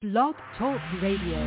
Blog Talk Radio.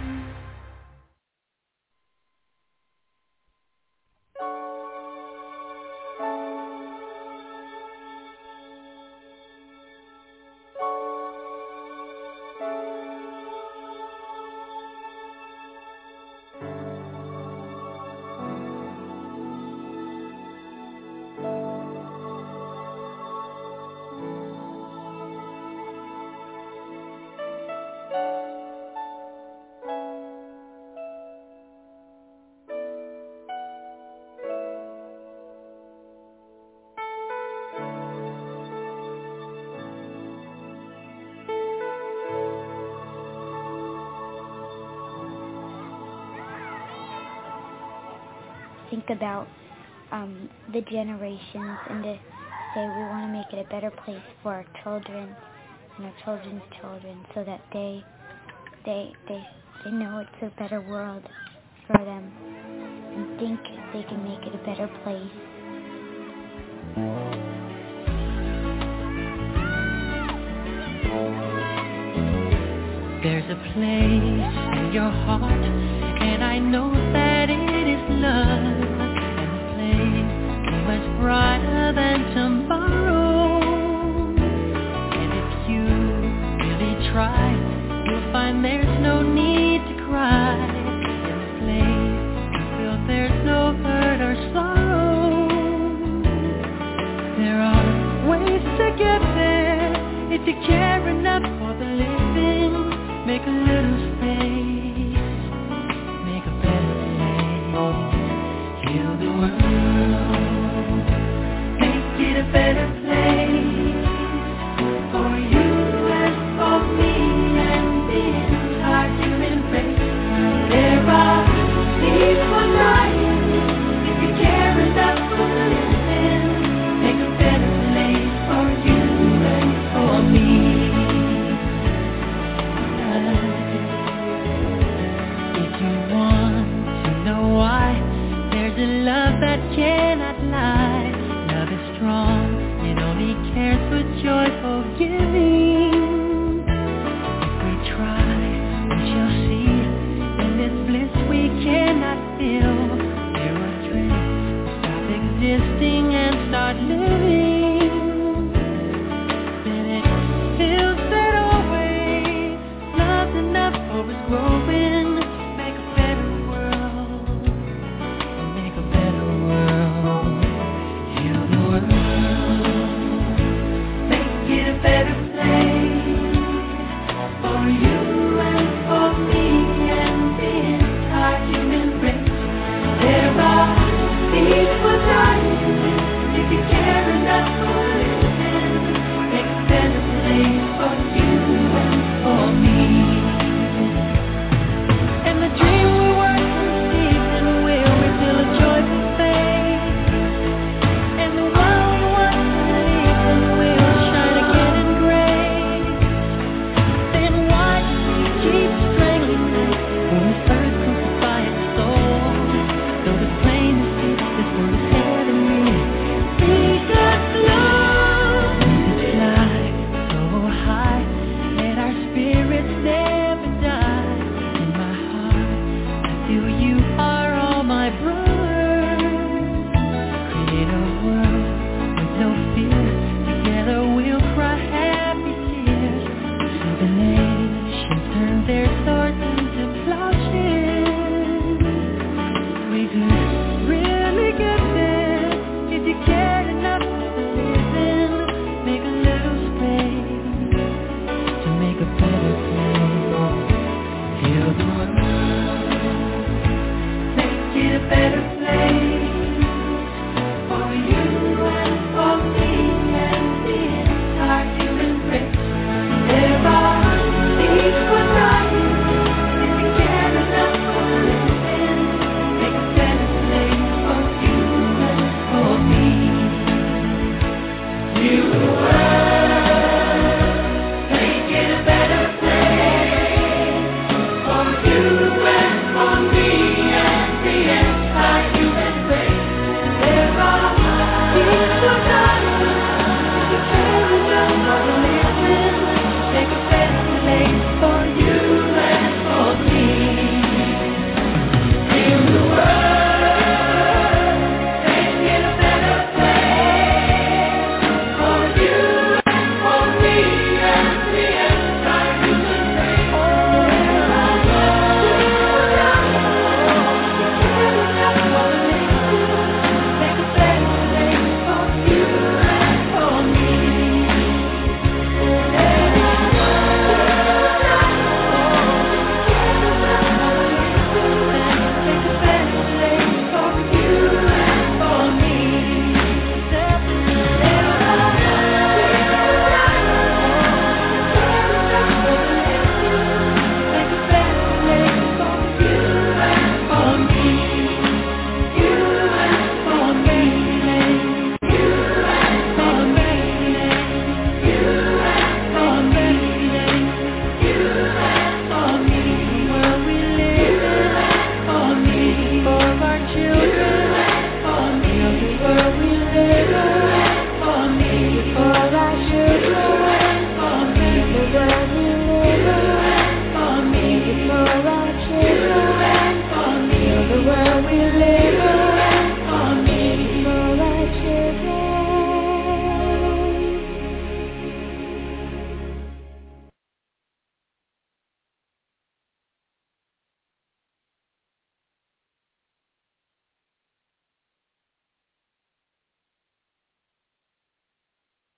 Think about the generations and to say we want to make it a better place for our children and our children's children so that they know it's a better world for them and think they can make it a better place. There's a place in your heart, and I know that it is love, and the place is much brighter than tomorrow. And if you really try, you'll find there's no need to cry. In the place you feel there's no hurt or sorrow. There are ways to get there if you care enough for the living. Make a little space, make a better place, heal the world, make it a better place, for you and for me and the entire human race. There are peaceful nights, if you care enough for the living, make a better place for you and for me.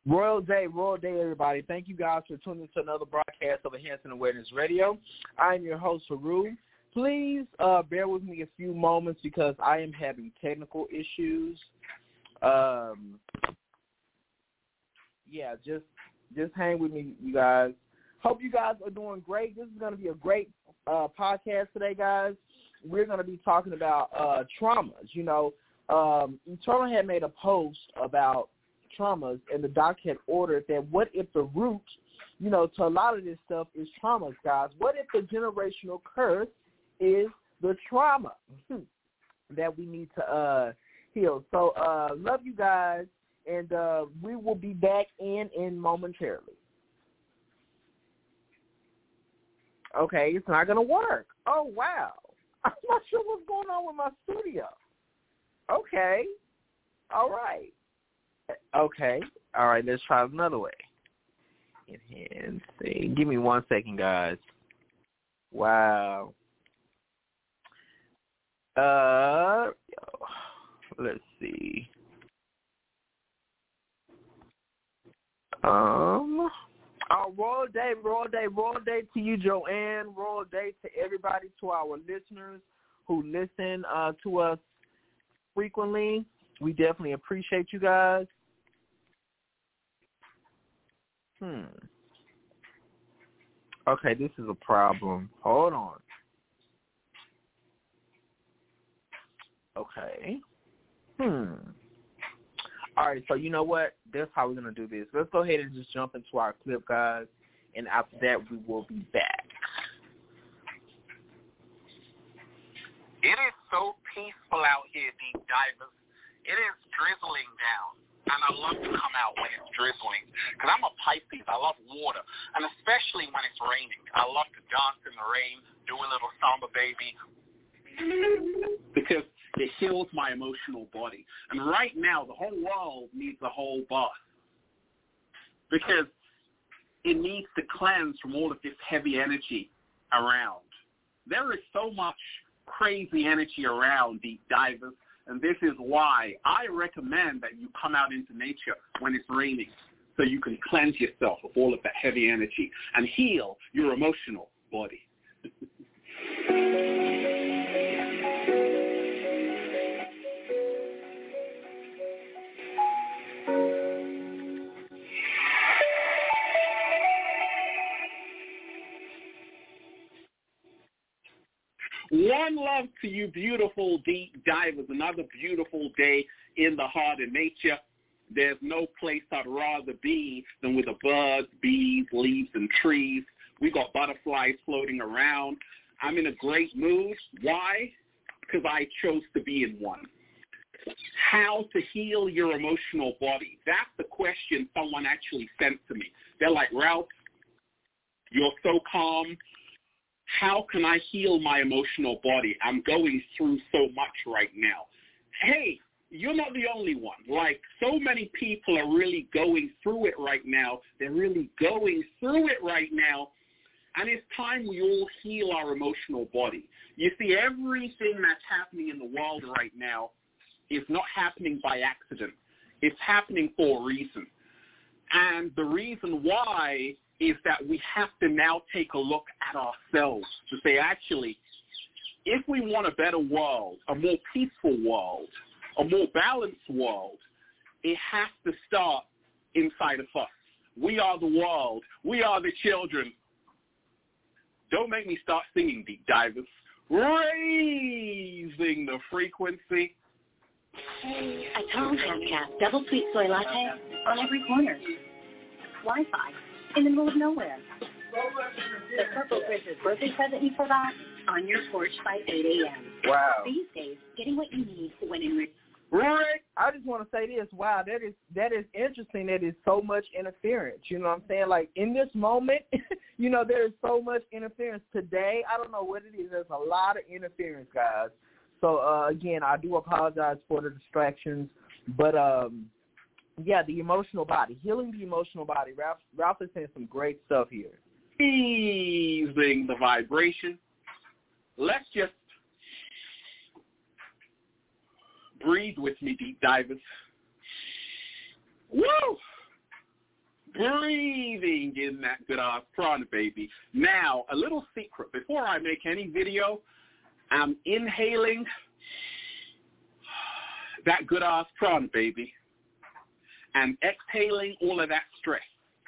Royal Day, everybody. Thank you guys for tuning in to another broadcast of Enhancing Awareness Radio. I am your host, Haru. Please bear with me a few moments because I am having technical issues. Just hang with me, you guys. Hope you guys are doing great. This is going to be a great podcast today, guys. We're going to be talking about traumas. You know, Eternal had made a post about traumas, and the doc had ordered that what if the root, you know, to a lot of this stuff is traumas, guys? What if the generational curse is the trauma that we need to heal? So love you guys, and we will be back in momentarily. Okay, it's not going to work. Oh, wow. I'm not sure what's going on with my studio. Okay. All right. Okay. All right, let's try it another way. Enhance. Give me 1 second, guys. Wow. Let's see. Royal Day to you, Joanne. Royal Day to everybody, to our listeners who listen to us frequently. We definitely appreciate you guys. Okay, this is a problem. Hold on. Okay. All right, so you know what? That's how we're going to do this. Let's go ahead and just jump into our clip, guys, and after that, we will be back. It is so peaceful out here, deep divers. It is drizzling down, and I love to come out when it's drizzling, because I'm a Pisces. I love water, and especially when it's raining. I love to dance in the rain, do a little samba baby, because it heals my emotional body. And right now, the whole world needs a whole bath, because it needs to cleanse from all of this heavy energy around. There is so much crazy energy around, deep divers, and this is why I recommend that you come out into nature when it's raining so you can cleanse yourself of all of that heavy energy and heal your emotional body. One love to you, beautiful deep divers. Another beautiful day in the heart of nature. There's no place I'd rather be than with the birds, bees, leaves, and trees. We got butterflies floating around. I'm in a great mood. Why? Because I chose to be in one. How to heal your emotional body? That's the question someone actually sent to me. They're like, Ralph, you're so calm. How can I heal my emotional body? I'm going through so much right now. Hey, you're not the only one. Like, so many people are really going through it right now. They're really going through it right now. And it's time we all heal our emotional body. You see, everything that's happening in the world right now is not happening by accident. It's happening for a reason. And the reason why is that we have to now take a look at ourselves to say, actually, if we want a better world, a more peaceful world, a more balanced world, it has to start inside of us. We are the world. We are the children. Don't make me start singing, deep divers. Raising the frequency. A tall half-cap double sweet soy latte on every corner. Wi-Fi in the middle of nowhere. The Purple Prince's birthday present you forgot on your porch by 8 a.m. Wow. These days, getting what you need when in Right. I just want to say this. Wow, that is interesting. That is so much interference. You know what I'm saying? Like, in this moment, you know, there is so much interference today. I don't know what it is. There's a lot of interference, guys. So, again, I do apologize for the distractions. But, yeah, the emotional body, healing the emotional body. Ralph is saying some great stuff here. Easing the vibration. Let's just breathe with me, deep divers. Woo! breathing in that good-ass prana, baby. Now, a little secret. Before I make any video, I'm inhaling that good-ass prana, baby, and exhaling all of that stress.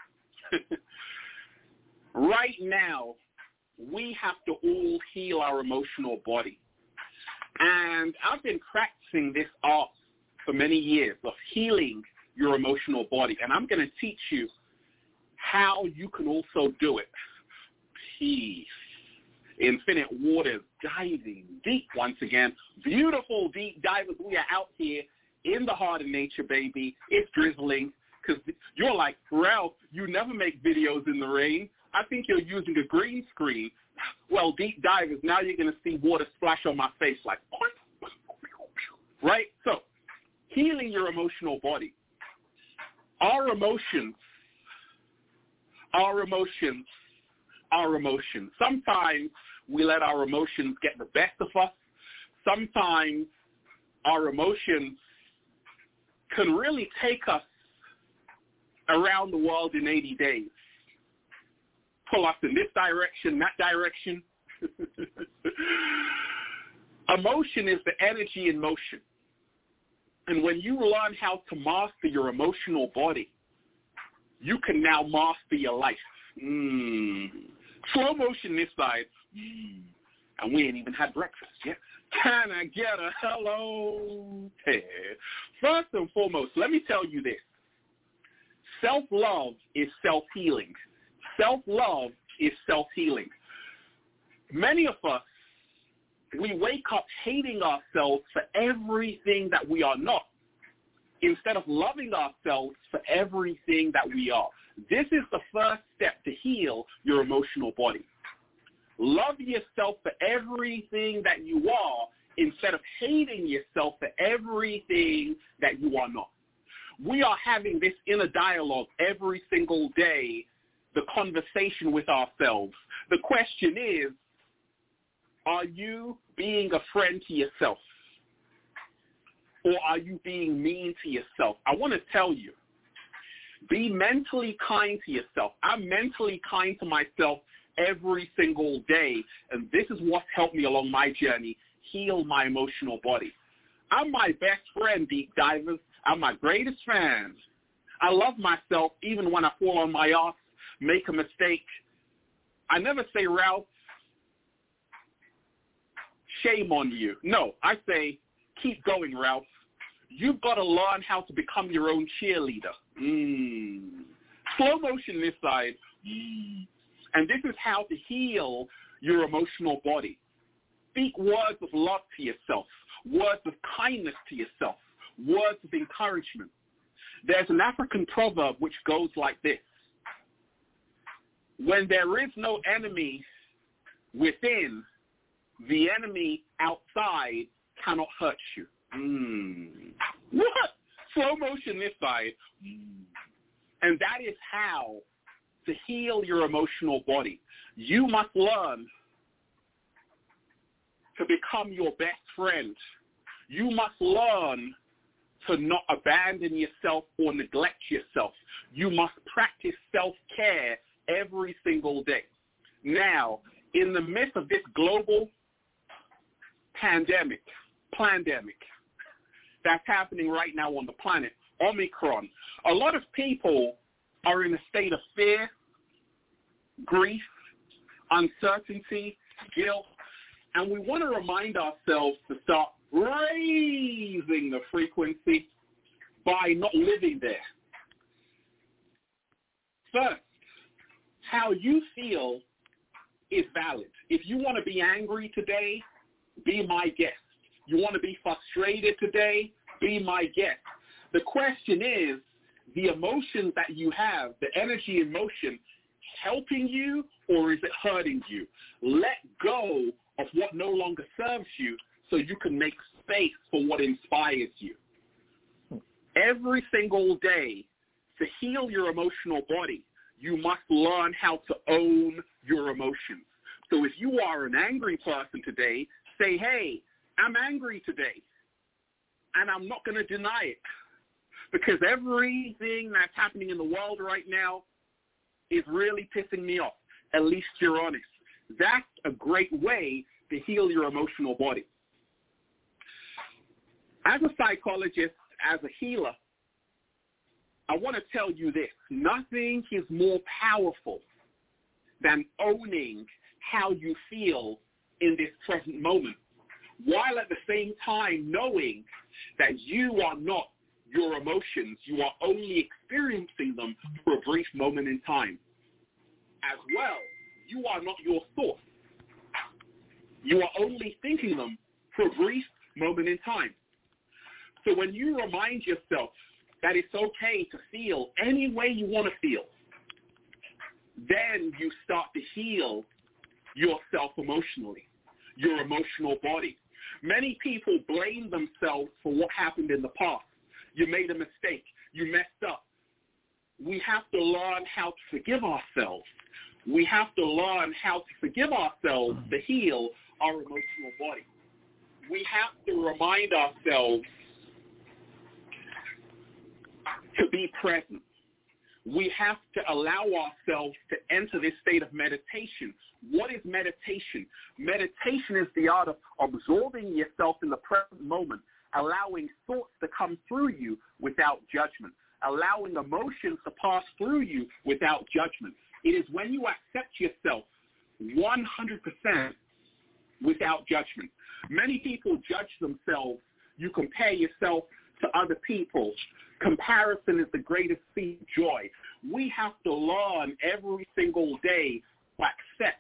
Right now, we have to all heal our emotional body. And I've been practicing this art for many years of healing your emotional body. And I'm going to teach you how you can also do it. Peace. Infinite waters, diving deep once again. Beautiful deep divers. We are out here in the heart of nature, baby. It's drizzling. Because you're like, Ralph, you never make videos in the rain. I think you're using a green screen. Well, deep divers, now you're going to see water splash on my face like, right? So, healing your emotional body. Our emotions. Sometimes we let our emotions get the best of us. Sometimes our emotions can really take us around the world in 80 days. Pull us in this direction, that direction. Emotion is the energy in motion. And when you learn how to master your emotional body, you can now master your life. Slow motion this side. And we ain't even had breakfast yet. Can I get a hello? Hey. First and foremost, let me tell you this. Self-love is self-healing. Self-love is self-healing. Many of us, we wake up hating ourselves for everything that we are not, instead of loving ourselves for everything that we are. This is the first step to heal your emotional body. Love yourself for everything that you are, instead of hating yourself for everything that you are not. We are having this inner dialogue every single day, the conversation with ourselves. The question is, are you being a friend to yourself? Or are you being mean to yourself? I want to tell you, be mentally kind to yourself. I'm mentally kind to myself every single day, and this is what's helped me along my journey, heal my emotional body. I'm my best friend, deep divers. I'm my greatest fan. I love myself even when I fall on my ass, make a mistake. I never say, Ralph, shame on you. No, I say, keep going, Ralph. You've got to learn how to become your own cheerleader. Slow motion this side. And this is how to heal your emotional body. Speak words of love to yourself, words of kindness to yourself, words of encouragement. There's an African proverb which goes like this. When there is no enemy within, the enemy outside cannot hurt you. What? Slow motion this side. And that is how to heal your emotional body. You must learn to become your best friend. You must learn to not abandon yourself or neglect yourself. You must practice self-care every single day. Now, in the midst of this global pandemic that's happening right now on the planet, Omicron, a lot of people are in a state of fear, grief, uncertainty, guilt, and we want to remind ourselves to start raising the frequency by not living there. First, how you feel is valid. If you want to be angry today, be my guest. You want to be frustrated today, be my guest. The question is, the emotions that you have, the energy in motion, helping you or is it hurting you? Let go of what no longer serves you so you can make space for what inspires you. Every single day, to heal your emotional body, you must learn how to own your emotions. So if you are an angry person today, say, hey, I'm angry today, and I'm not going to deny it. because everything that's happening in the world right now is really pissing me off. At least you're honest. That's a great way to heal your emotional body. As a psychologist, as a healer, I want to tell you this. Nothing is more powerful than owning how you feel in this present moment, while at the same time knowing that you are not your emotions. You are only experiencing them for a brief moment in time. As well, you are not your thoughts. You are only thinking them for a brief moment in time. So when you remind yourself that it's okay to feel any way you want to feel, then you start to heal yourself emotionally, your emotional body. Many people blame themselves for what happened in the past. You made a mistake. You messed up. We have to learn how to forgive ourselves. We have to learn how to forgive ourselves to heal our emotional body. We have to remind ourselves to be present. We have to allow ourselves to enter this state of meditation. What is meditation? Meditation is the art of absorbing yourself in the present moment, allowing thoughts to come through you without judgment, allowing emotions to pass through you without judgment. It is when you accept yourself 100% without judgment. Many people judge themselves. You compare yourself to other people. Comparison is the greatest thief of joy. We have to learn every single day to accept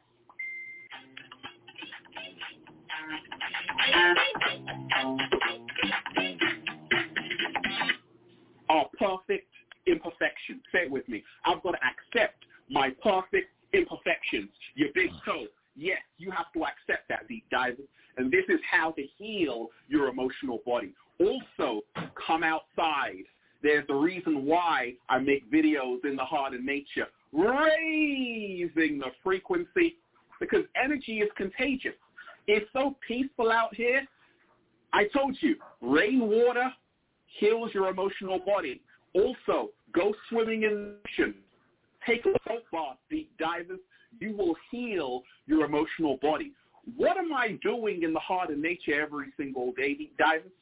our perfect imperfections. Say it with me. I've got to accept my perfect imperfections. Your big toe. Yes, you have to accept that, deep divers. And this is how to heal your emotional body. Also, come outside. There's a reason why I make videos in the heart and nature, raising the frequency, because energy is contagious. It's so peaceful out here. I told you, rainwater heals your emotional body. Also, go swimming in the ocean. Take a salt bath, deep divers. You will heal your emotional body. What am I doing in the heart and nature every single day, deep divers?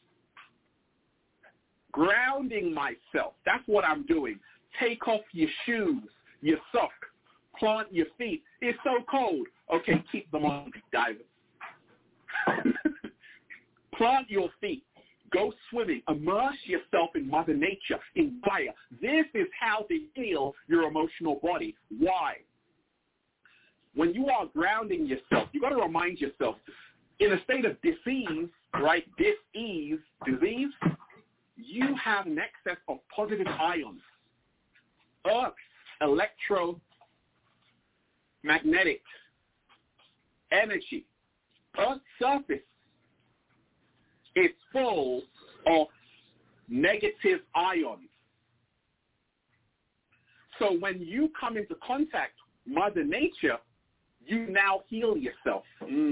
Grounding myself. That's what I'm doing. Take off your shoes, your sock, plant your feet. It's so cold. Okay, keep them on, deep divers. Plant your feet. Go swimming. Immerse yourself in Mother Nature, in fire. This is how to heal your emotional body. Why? When you are grounding yourself, you got to remind yourself, in a state of disease, right, disease, you have an excess of positive ions. Earth's electromagnetic energy, Earth's surface, is full of negative ions. So when you come into contact with Mother Nature, you now heal yourself.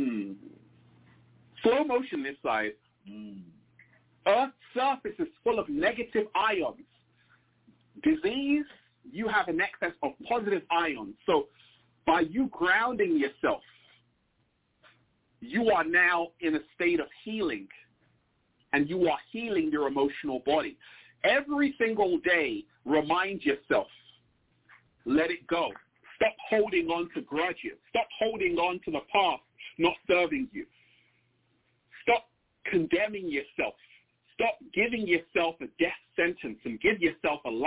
Slow motion this side. Earth's surface is full of negative ions. Disease, you have an excess of positive ions. So by you grounding yourself, you are now in a state of healing, and you are healing your emotional body. Every single day, remind yourself, let it go. Stop holding on to grudges. Stop holding on to the past not serving you. Stop condemning yourself. Stop giving yourself a death sentence and give yourself a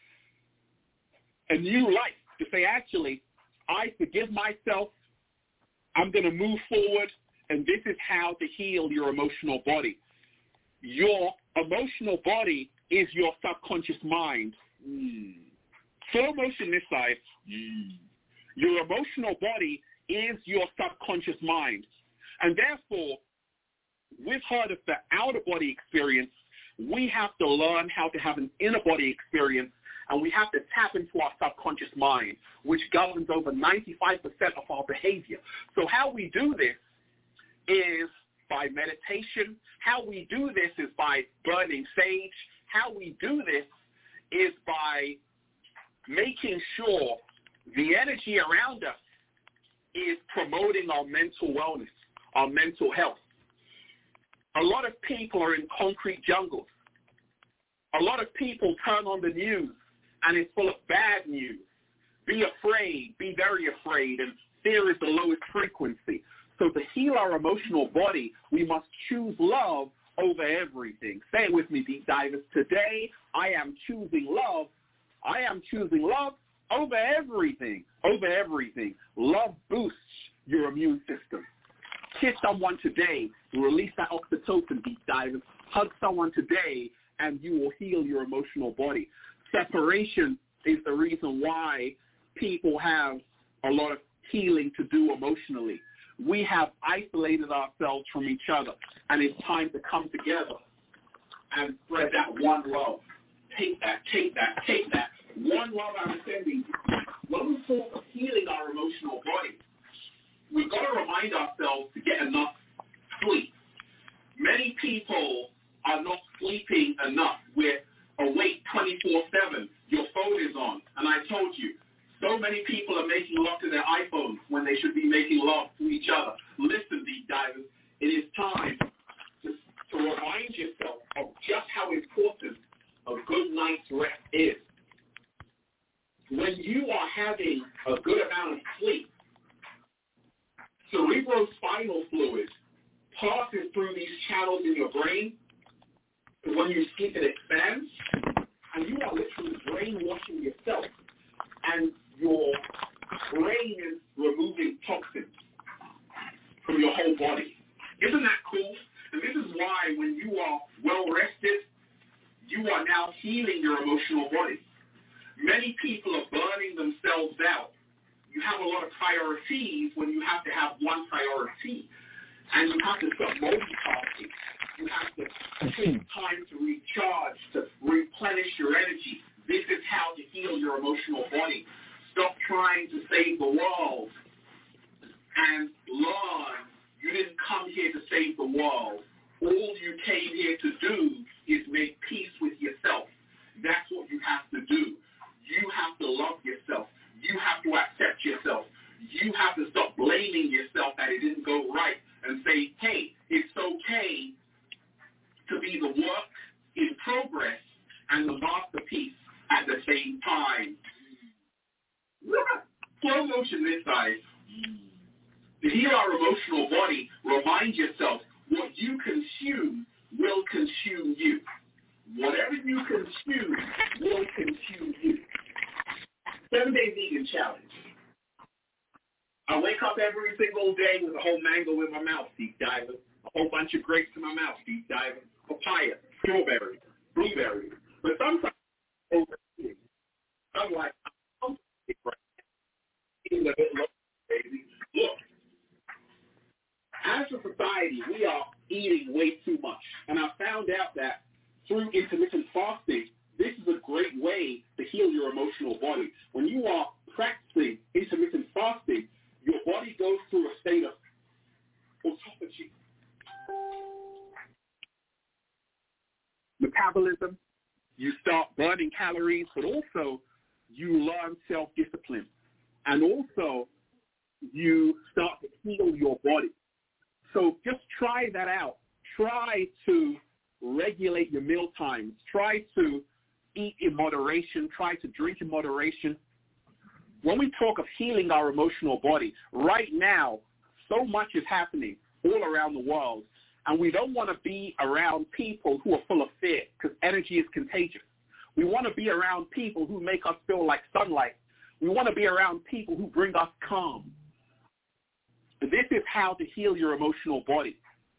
new life, to say, actually, I forgive myself. I'm going to move forward, and this is how to heal your emotional body. Your emotional body is your subconscious mind. Slow motion this side. Your emotional body is your subconscious mind. And therefore, we've heard of the outer body experience. We have to learn how to have an inner body experience, and we have to tap into our subconscious mind, which governs over 95% of our behavior. So how we do this is by meditation. How we do this is by burning sage. How we do this is by making sure the energy around us is promoting our mental wellness, our mental health. A lot of people are in concrete jungles. A lot of people turn on the news and it's full of bad news. Be afraid, be very afraid, and fear is the lowest frequency. So to heal our emotional body, we must choose love over everything. Say it with me, deep divers. Today, I am choosing love. I am choosing love over everything, over everything. Love boosts your immune system. Kiss someone today, release that oxytocin, deep divers. Hug someone today, and you will heal your emotional body. Separation is the reason why people have a lot of healing to do emotionally. We have isolated ourselves from each other, and it's time to come together and spread that one love. Take that, take that, take that. One love I'm sending you. When we talk of healing our emotional body, we've got to remind ourselves to get enough sleep. Many people are not sleeping enough. We're awake 24/7. Your phone is on. And I told you, so many people are making love to their iPhones when they should be making love to each other. Listen, deep divers, it is time to remind yourself of just how important a good night's rest is. When you are having a good amount of sleep, cerebrospinal fluid passes through these channels in your brain. When you sleep, it expands, and you are literally brainwashing yourself, and your brain is removing toxins from your whole body. Isn't that cool? And this is why when you are well rested, you are now healing your emotional body. Many people are burning themselves out. You have a lot of priorities when you have to have one priority. And you have to stop multitasking. You have to take time to recharge, to replenish your energy. This is how to heal your emotional body. Stop trying to save the world and learn you didn't come here to save the world. All you came here to do is make peace with yourself. That's what you have to do. You have to love yourself. You have to accept yourself. You have to stop blaming yourself that it didn't go right and say, hey, it's okay to be the work in progress and the masterpiece at the same time. Slow motion this side. To heal our emotional body, remind yourself what you consume will consume you. Whatever you consume will consume you. 7-day vegan challenge. I wake up every single day with a whole mango in my mouth, deep diver. A whole bunch of grapes in my mouth, deep diver. Papaya, strawberry, blueberry. But sometimes I'm like, I'm eating a bit low, baby. Look, as a society, we are eating way too much. And I found out that through intermittent fasting, this is a great way to heal your emotional body. When you are practicing intermittent fasting, your body goes through a state of autophagy. Metabolism, you start burning calories, but also you learn self-discipline. And also you start to heal your body. So just try that out. Try to regulate your meal times. Try to eat in moderation. Try to drink in moderation. When we talk of healing our emotional body, right now, so much is happening all around the world, and we don't want to be around people who are full of fear because energy is contagious. We want to be around people who make us feel like sunlight. We want to be around people who bring us calm. This is how to heal your emotional body.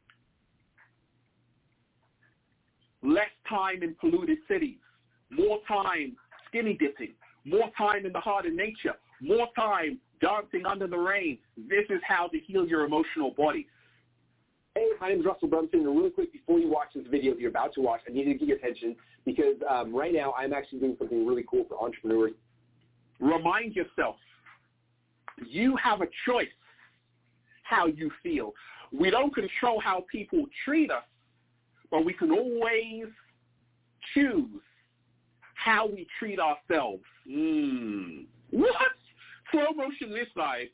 Less time in polluted cities, more time skinny dipping, more time in the heart of nature, more time dancing under the rain. This is how to heal your emotional body. Hey, my name is Russell Brunson, and really quick, before you watch this video that you're about to watch, I need to get your attention because right now I'm actually doing something really cool for entrepreneurs. Remind yourself, you have a choice how you feel. We don't control how people treat us, but we can always choose how we treat ourselves. What? Slow motion this side.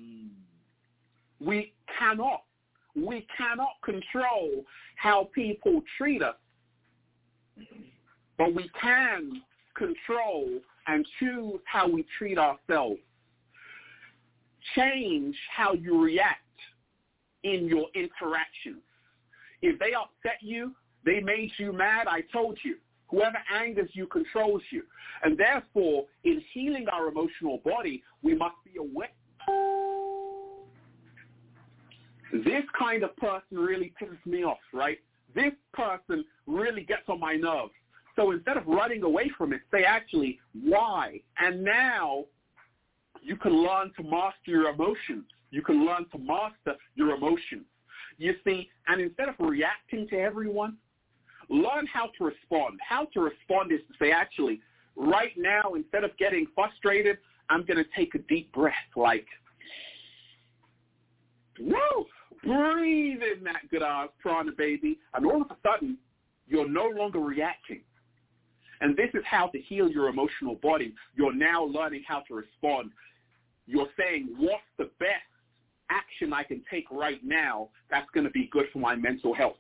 We cannot control how people treat us, but we can control and choose how we treat ourselves. Change how you react in your interactions. If they upset you, they made you mad, I told you. Whoever angers you controls you. And therefore, in healing our emotional body, we must be aware. This kind of person really pisses me off, right? This person really gets on my nerves. So instead of running away from it, say actually, why? And now you can learn to master your emotions. You can learn to master your emotions. You see, and instead of reacting to everyone, learn how to respond. How to respond is to say, actually, right now, instead of getting frustrated, I'm going to take a deep breath, like, woo, breathe in that good prana, baby. And all of a sudden, you're no longer reacting. And this is how to heal your emotional body. You're now learning how to respond. You're saying, what's the best action I can take right now that's going to be good for my mental health?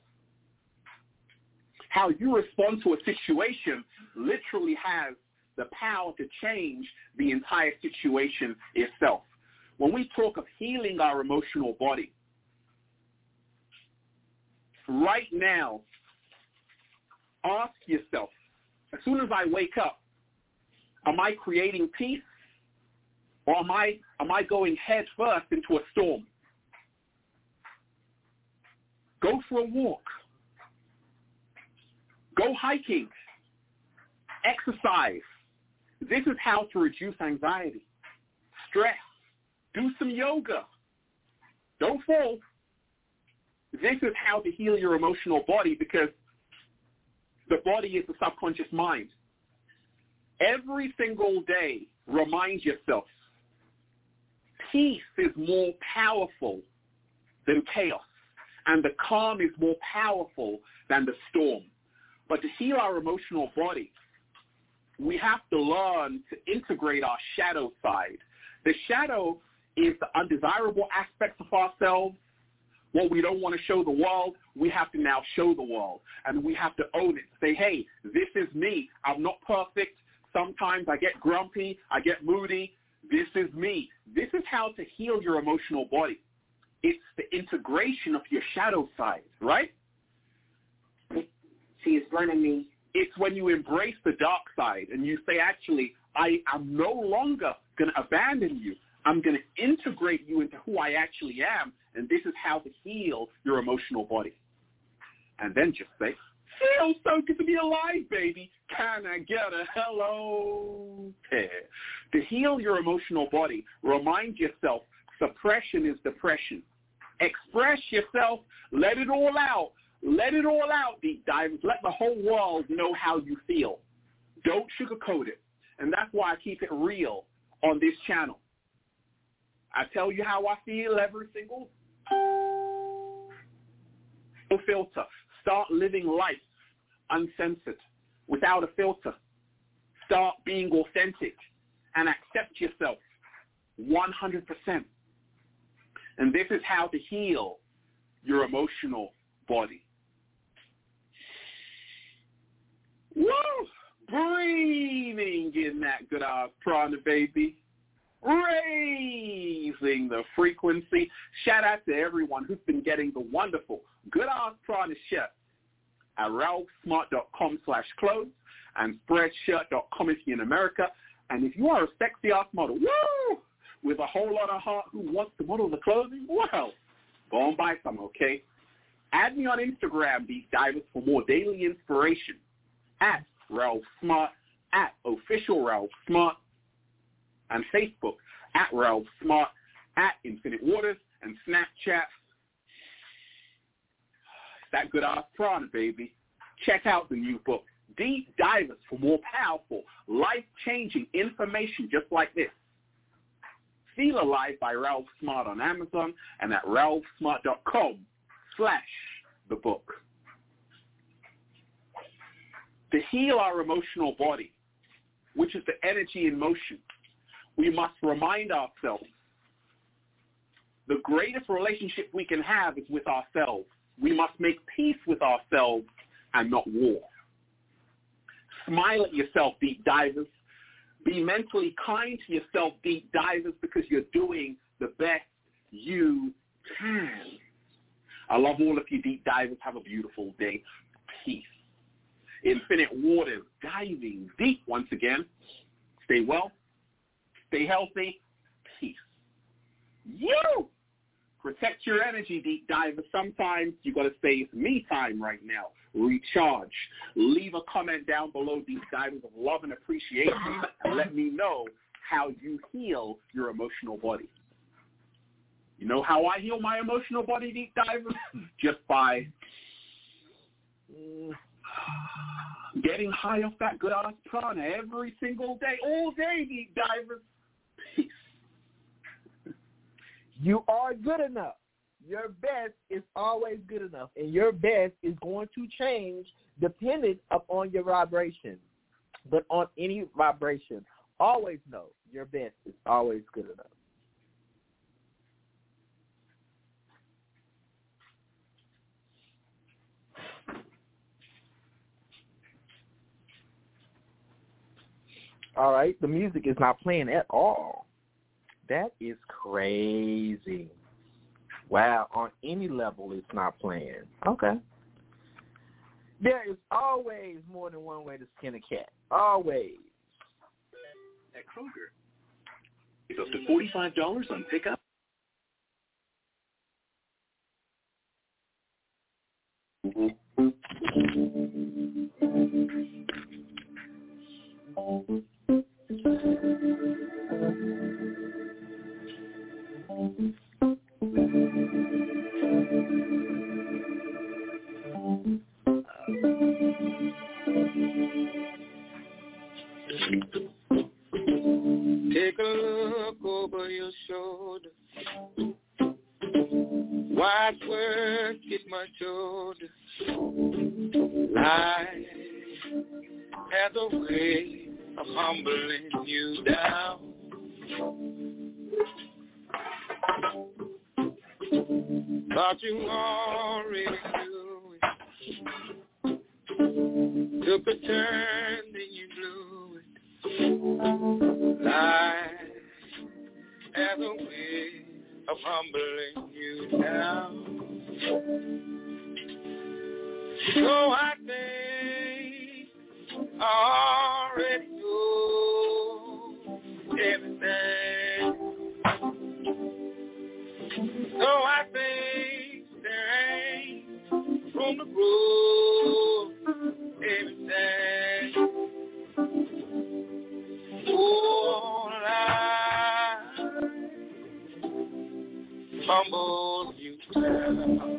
How you respond to a situation literally has the power to change the entire situation itself. When we talk of healing our emotional body, right now, ask yourself, as soon as I wake up, am I creating peace, or am I going head first into a storm? Go for a walk. Go hiking. Exercise. This is how to reduce anxiety, stress. Do some yoga. Don't fall. This is how to heal your emotional body, because the body is the subconscious mind. Every single day, remind yourself, peace is more powerful than chaos, and the calm is more powerful than the storm. But to heal our emotional body, we have to learn to integrate our shadow side. The shadow is the undesirable aspects of ourselves. What we don't want to show the world, we have to now show the world. And we have to own it. Say, hey, this is me. I'm not perfect. Sometimes I get grumpy. I get moody. This is me. This is how to heal your emotional body. It's the integration of your shadow side, right? She is learning me. It's when you embrace the dark side and you say, actually, I am no longer going to abandon you. I'm going to integrate you into who I actually am, and this is how to heal your emotional body. And then just say, feels so good to be alive, baby. Can I get a hello? Yeah. To heal your emotional body, remind yourself, suppression is depression. Express yourself. Let it all out. Let it all out, deep divers. Let the whole world know how you feel. Don't sugarcoat it. And that's why I keep it real on this channel. I tell you how I feel every single no filter. Start living life uncensored, without a filter. Start being authentic and accept yourself 100%. And this is how to heal your emotional body. Woo! Breathing in that good prana, baby. Raising the frequency. Shout out to everyone who's been getting the wonderful Good Ass Prana shirt at ralphsmart.com/clothes and spreadshirt.com if you're in America. And if you are a sexy ass model, woo, with a whole lot of heart who wants to model the clothing, well, go and buy some, okay? Add me on Instagram, Deep Divers, for more daily inspiration at Ralph Smart, at Official Ralph Smart, and Facebook at Ralph Smart, at Infinite Waters, and Snapchat. That good ass prana, baby. Check out the new book, Deep Divers, for more powerful, life-changing information just like this. Feel Alive by Ralph Smart on Amazon and at ralphsmart.com/the book. To heal our emotional body, which is the energy in motion, we must remind ourselves the greatest relationship we can have is with ourselves. We must make peace with ourselves and not war. Smile at yourself, deep divers. Be mentally kind to yourself, deep divers, because you're doing the best you can. I love all of you, deep divers. Have a beautiful day. Peace. Infinite waters, diving deep once again. Stay well. Stay healthy. Peace. You! Protect your energy, deep divers. Sometimes you got to say it's me time right now. Recharge. Leave a comment down below, deep divers, of love and appreciation, and let me know how you heal your emotional body. You know how I heal my emotional body, deep divers? Just by getting high off that good ass prana every single day, all day, deep divers. Peace. You are good enough. Your best is always good enough, and your best is going to change dependent upon your vibration. But on any vibration, always know your best is always good enough. All right, the music is not playing at all. That is crazy. Wow, on any level it's not playing. Okay. There is always more than one way to skin a cat. Always. At Kroger, it's up to $45 on pickup. Take a look over your shoulder. Wise words get much older. Life has a way of humbling you down. Thought you already knew it. Took a turn, then you blew it. Life has a way of humbling you down. So I think I already know everything. So I think there ain't room to grow everything. Oh, life humbles you down.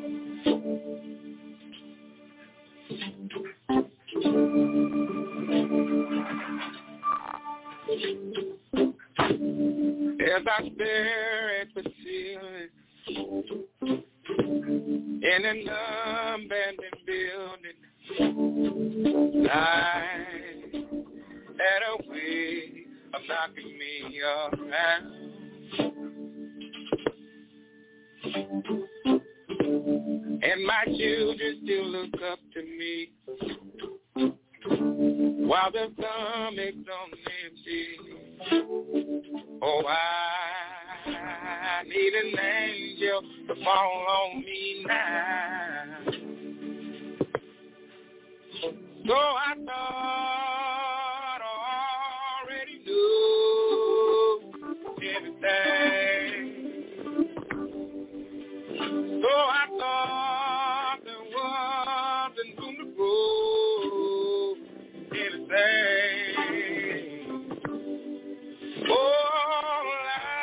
As I stare at the ceiling in an abandoned building, life had a way of knocking me around. And my children still look up to me while their stomachs on empty. Oh, I need an angel to fall on me now. So I thought I already knew everything. So I thought there wasn't room to grow anything. Oh,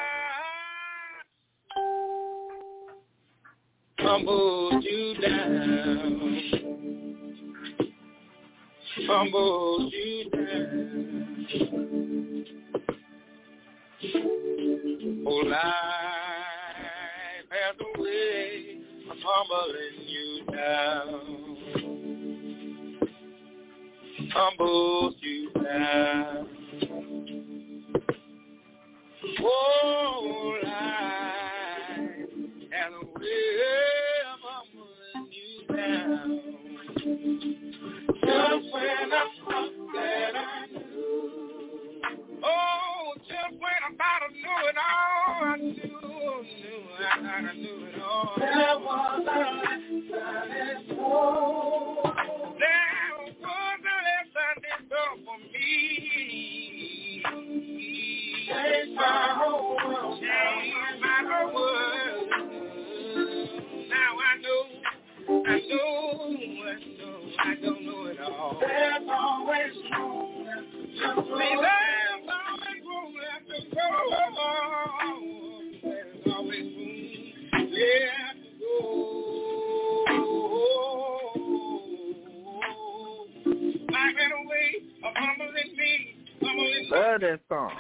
life humbled you down. Humbled you down. Oh, life has a way of humbling you down. Humbles you down. whole life and a way of pulling you down. Just when I thought that I knew, oh, just when I thought I knew it all, I knew it all. There was a lesson in store. There was a lesson in store for me. Changed my whole world. Changed my whole world. Now I know. I don't know it all. There's always room to grow. There's always room to grow. There's always room, yeah, to grow. Life in a way of humbling me. Love that song.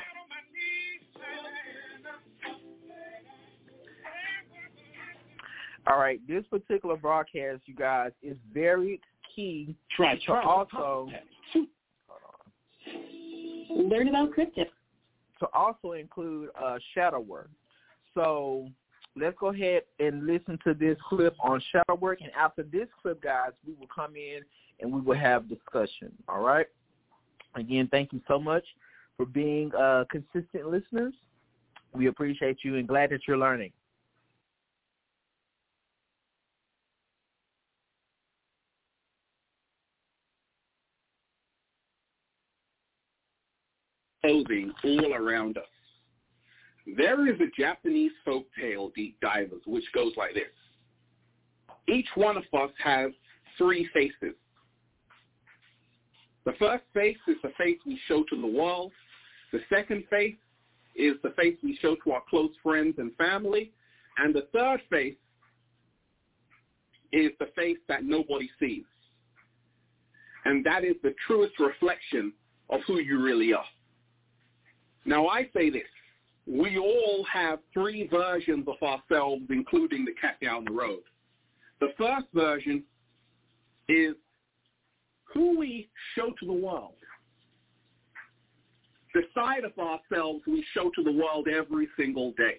All right, this particular broadcast, you guys, is very key to also learn about crypto. To also include shadow work. So let's go ahead and listen to this clip on shadow work, and after this clip, guys, we will come in and we will have discussion. All right. Again, thank you so much for being consistent listeners. We appreciate you and glad that you're learning. Clothing all around us. There is a Japanese folk tale, Deep Divers, which goes like this. Each one of us has 3 faces. The first face is the face we show to the world. The second face is the face we show to our close friends and family. And the third face is the face that nobody sees. And that is the truest reflection of who you really are. Now, I say this. We all have 3 versions of ourselves, including the cat down the road. The first version is who we show to the world. The side of ourselves we show to the world every single day.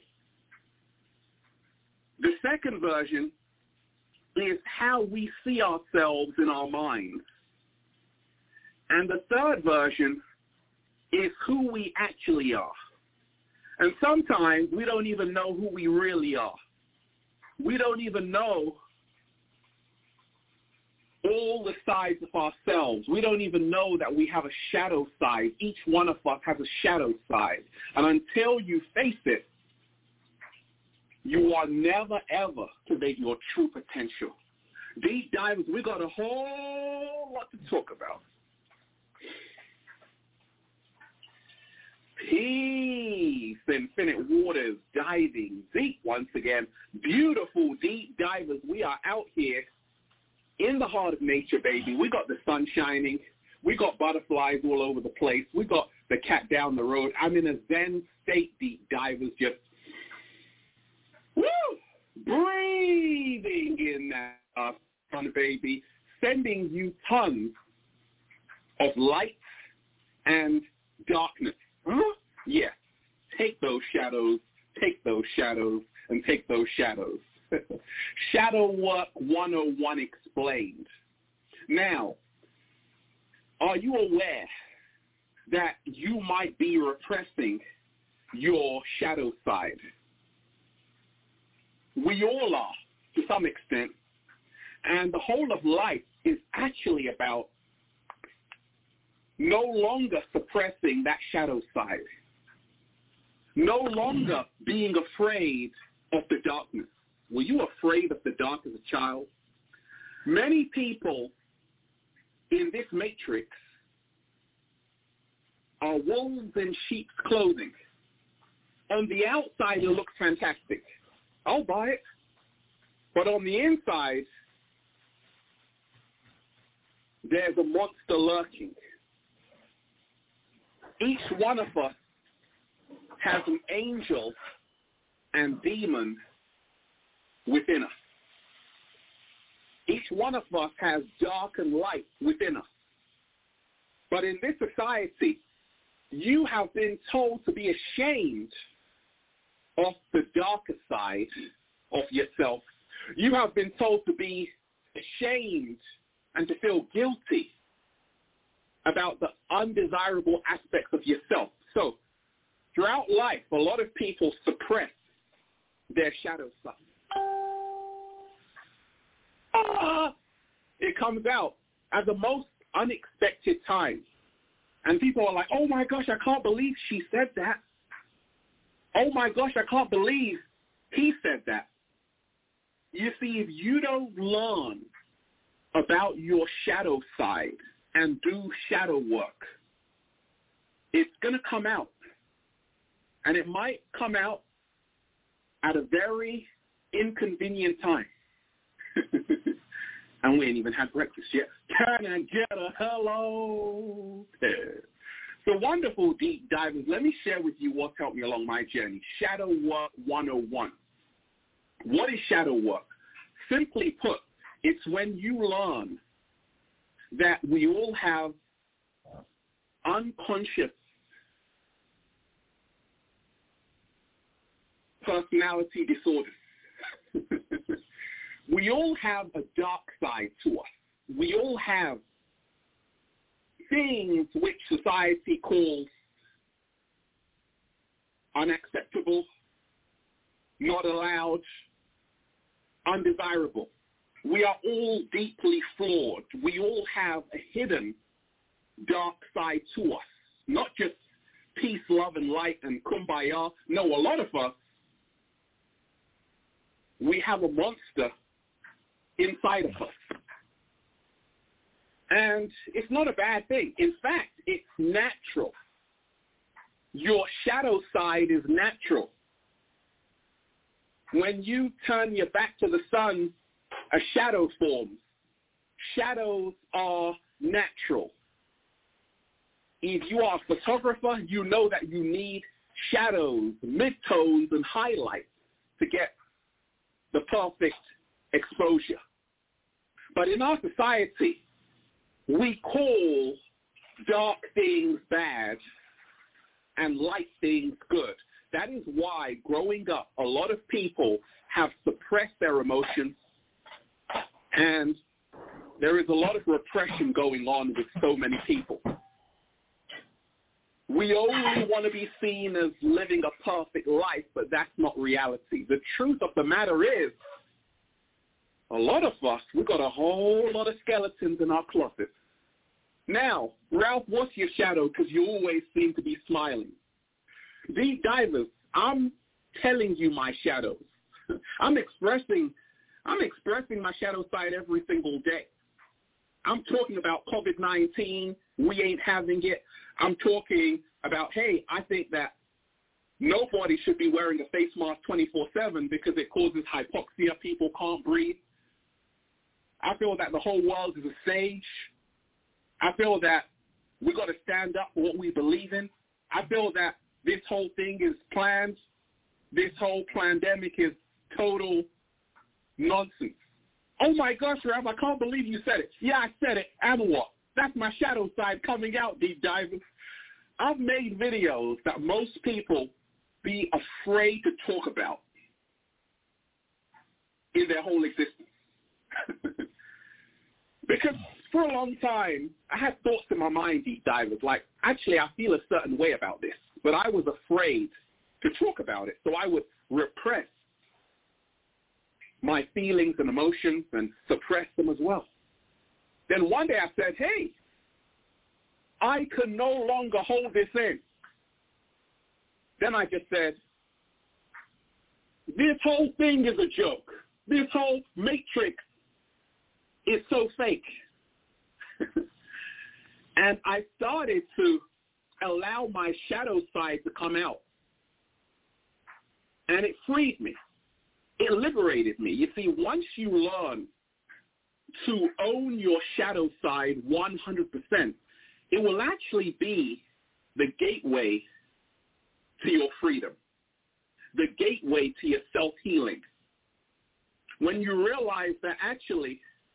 The second version is how we see ourselves in our minds. And the third version is who we actually are. And sometimes we don't even know who we really are. We don't even know all the sides of ourselves. We don't even know that we have a shadow side. Each one of us has a shadow side. And until you face it, you are never, ever to make your true potential. Deep Divers, we got a whole lot to talk about. Peace, infinite waters, diving deep once again. Beautiful Deep Divers. We are out here in the heart of nature, baby. We got the sun shining. We got butterflies all over the place. We got the cat down the road. I'm in a zen state, Deep Divers, just breathing in that sun, baby, sending you tons of light and darkness. Huh? Yes. Take those shadows, and take those shadows. Shadow Work 101 explained. Now, are you aware that you might be repressing your shadow side? We all are, to some extent. And the whole of life is actually about no longer suppressing that shadow side, no longer being afraid of the darkness. Were you afraid of the dark as a child? Many people in this matrix are wolves in sheep's clothing. On the outside, it looks fantastic. I'll buy it. But on the inside, there's a monster lurking. Each one of us has an angel and demon within us. Each one of us has dark and light within us. But in this society, you have been told to be ashamed of the darker side of yourself. You have been told to be ashamed and to feel guilty about the undesirable aspects of yourself. So throughout life, a lot of people suppress their shadow side. It comes out at the most unexpected times. And people are like, oh my gosh, I can't believe she said that. Oh my gosh, I can't believe he said that. You see, if you don't learn about your shadow side and do shadow work, it's going to come out. And it might come out at a very inconvenient time. And we ain't even had breakfast yet. Can I get a hello? So wonderful deep divers, let me share with you what's helped me along my journey. Shadow Work 101. What is shadow work? Simply put, it's when you learn that we all have unconscious personality disorders. We all have a dark side to us. We all have things which society calls unacceptable, not allowed, undesirable. We are all deeply flawed. We all have a hidden dark side to us, not just peace, love, and light and kumbaya. No, a lot of us, we have a monster inside of us. And it's not a bad thing. In fact, it's natural. Your shadow side is natural. When you turn your back to the sun, a shadow forms. Shadows are natural. If you are a photographer, you know that you need shadows, midtones, and highlights to get the perfect exposure. But in our society, we call dark things bad and light things good. That is why, growing up, a lot of people have suppressed their emotions, and there is a lot of repression going on with so many people. We only want to be seen as living a perfect life, but that's not reality. The truth of the matter is, a lot of us, we've got a whole lot of skeletons in our closet. Now, Ralph, what's your shadow? Because you always seem to be smiling. Deep divers, I'm telling you my shadows. I'm expressing my shadow side every single day. I'm talking about COVID-19. We ain't having it. I'm talking about, hey, I think that nobody should be wearing a face mask 24/7 because it causes hypoxia. People can't breathe. I feel that the whole world is a stage. I feel that we got to stand up for what we believe in. I feel that this whole thing is planned. This whole pandemic is total nonsense. Oh my gosh, Ralph, I can't believe you said it. Yeah, I said it. And what? That's my shadow side coming out, deep divers. I've made videos that most people be afraid to talk about in their whole existence. Because for a long time, I had thoughts in my mind, deep divers, like, actually, I feel a certain way about this, but I was afraid to talk about it, so I would repress my feelings and emotions and suppress them as well. Then one day I said, hey, I can no longer hold this in. Then I just said, this whole thing is a joke. This whole matrix is so fake. And I started to allow my shadow side to come out. And it freed me. It liberated me. You see, once you learn to own your shadow side 100%, it will actually be the gateway to your freedom, the gateway to your self-healing. When you realize that actually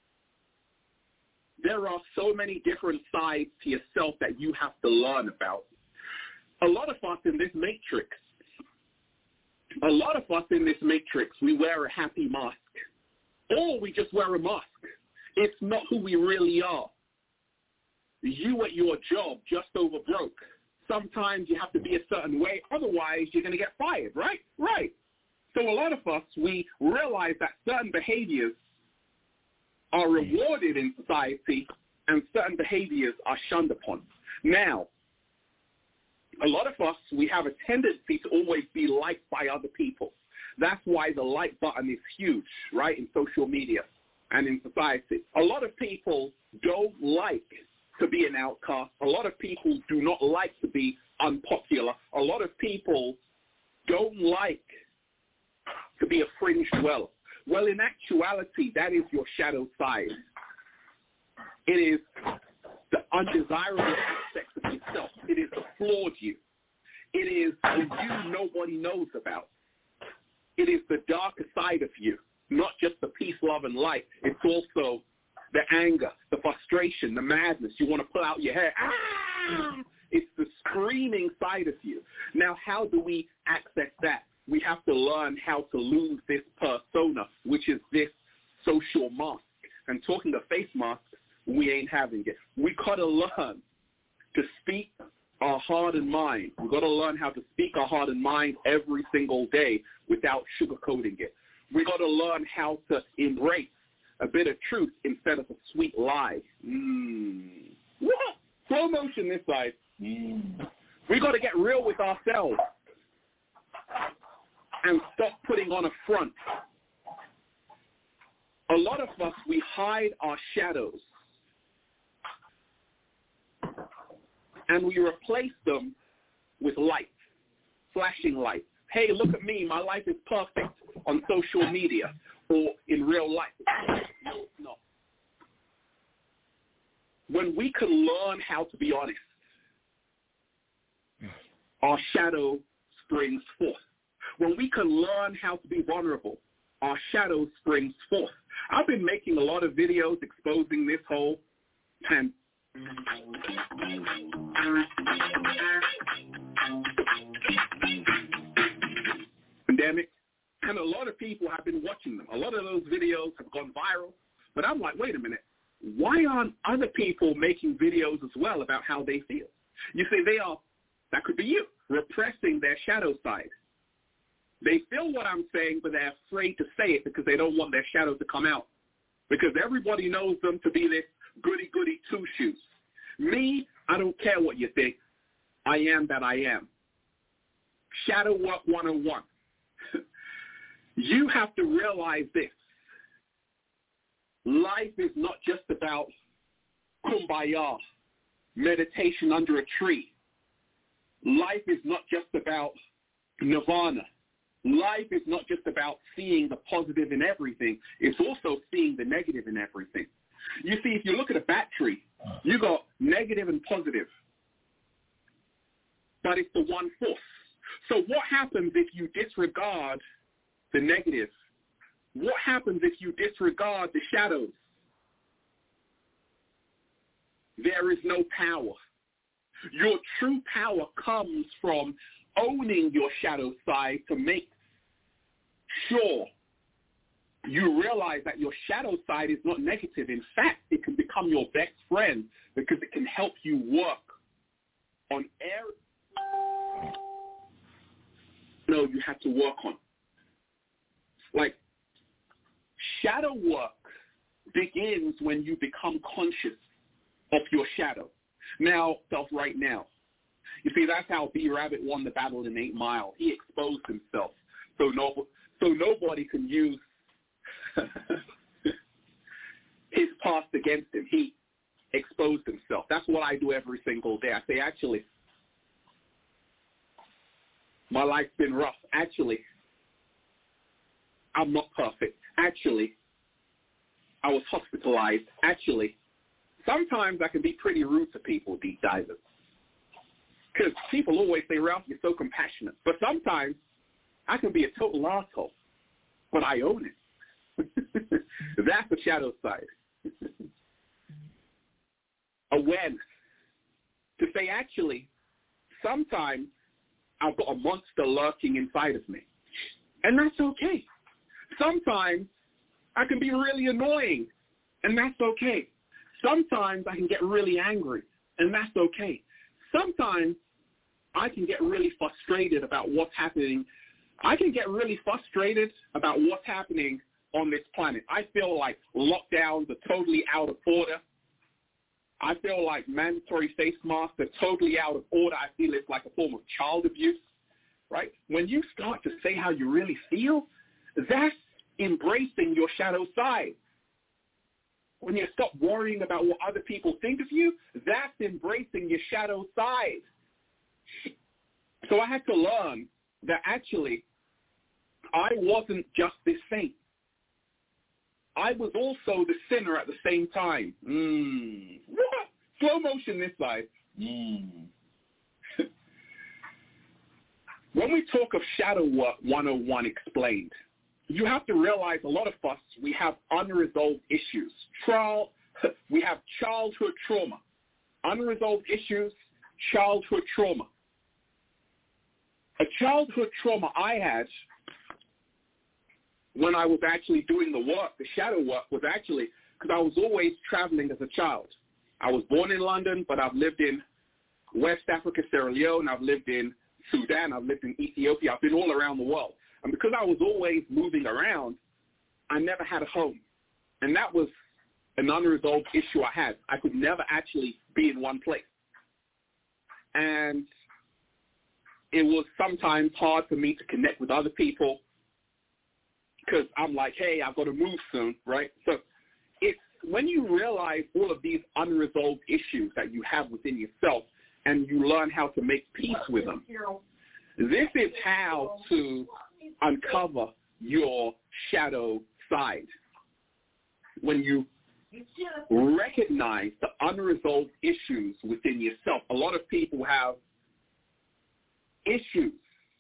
there are so many different sides to yourself that you have to learn about. A lot of us in this matrix A lot of us in this matrix, we wear a happy mask. Or we just wear a mask. It's not who we really are. You at your job just over broke. Sometimes you have to be a certain way, otherwise you're going to get fired, right? Right. So a lot of us, we realize that certain behaviors are rewarded in society and certain behaviors are shunned upon. Now, a lot of us, we have a tendency to always be liked by other people. That's why the like button is huge, right, in social media and in society. A lot of people don't like to be an outcast. A lot of people do not like to be unpopular. A lot of people don't like to be a fringe dweller. Well, in actuality, that is your shadow side. It is the undesirable aspects of yourself. It is the flawed you. It is the you nobody knows about. It is the darker side of you, not just the peace, love, and light. It's also the anger, the frustration, the madness. You want to pull out your hair. Ah! It's the screaming side of you. Now, how do we access that? We have to learn how to lose this persona, which is this social mask. And talking of face masks, we ain't having it. We got to learn to speak our heart and mind. We've got to learn how to speak our heart and mind every single day without sugarcoating it. We've got to learn how to embrace a bit of truth instead of a sweet lie. Slow motion this side. We've got to get real with ourselves and stop putting on a front. A lot of us, we hide our shadows and we replace them with light, flashing light. Hey, look at me. My life is perfect on social media or in real life. No, it's not. When we can learn how to be honest, our shadow springs forth. When we can learn how to be vulnerable, our shadow springs forth. I've been making a lot of videos exposing this whole pandemic, and a lot of people have been watching them. A lot of those videos have gone viral, but I'm like, wait a minute. Why aren't other people making videos as well about how they feel? You see, that could be you, repressing their shadow side. They feel what I'm saying, but they're afraid to say it because they don't want their shadow to come out. Because everybody knows them to be this goody-goody two-shoes. Me, I don't care what you think. I am that I am. Shadow work 101. You have to realize this. Life is not just about kumbaya, meditation under a tree. Life is not just about nirvana. Life is not just about seeing the positive in everything. It's also seeing the negative in everything. You see, if you look at a battery, you got negative and positive. But it's the one force. So what happens if you disregard the negative? What happens if you disregard the shadows? There is no power. Your true power comes from owning your shadow side to make sure you realize that your shadow side is not negative. In fact, it can become your best friend because it can help you work on areas you have to work on. Like, shadow work begins when you become conscious of your shadow. Now, right now. You see, that's how B. Rabbit won the battle in 8 Mile. He exposed himself. So nobody can use his past against him. He exposed himself. That's what I do every single day. I say, actually, my life's been rough. Actually, I'm not perfect. Actually, I was hospitalized. Actually, sometimes I can be pretty rude to people, deep divers. Because people always say, Ralph, you're so compassionate. But sometimes I can be a total asshole, but I own it. That's the shadow side. Awareness. To say, actually, sometimes I've got a monster lurking inside of me. and that's okay. Sometimes I can be really annoying, and that's okay. Sometimes I can get really angry, and that's okay. Sometimes I can get really frustrated about what's happening. I can get really frustrated about what's happening on this planet. I feel like lockdowns are totally out of order. I feel like mandatory face masks are totally out of order. I feel it's like a form of child abuse, right? When you start to say how you really feel, that's embracing your shadow side. When you stop worrying about what other people think of you, that's embracing your shadow side. So I had to learn that actually I wasn't just this saint. I was also the sinner at the same time. Slow motion this side. When we talk of Shadow Work 101 explained, you have to realize a lot of us, we have unresolved issues. We have childhood trauma. Unresolved issues, childhood trauma. A childhood trauma I had when I was actually doing the work, the shadow work, was actually because I was always traveling as a child. I was born in London, but I've lived in West Africa, Sierra Leone. I've lived in Sudan. I've lived in Ethiopia. I've been all around the world. And because I was always moving around, I never had a home. And that was an unresolved issue I had. I could never actually be in one place. And it was sometimes hard for me to connect with other people because I'm like, hey, I've got to move soon, right? So it's when you realize all of these unresolved issues that you have within yourself and you learn how to make peace with them, this is how to uncover your shadow side. When you recognize the unresolved issues within yourself. A lot of people have issues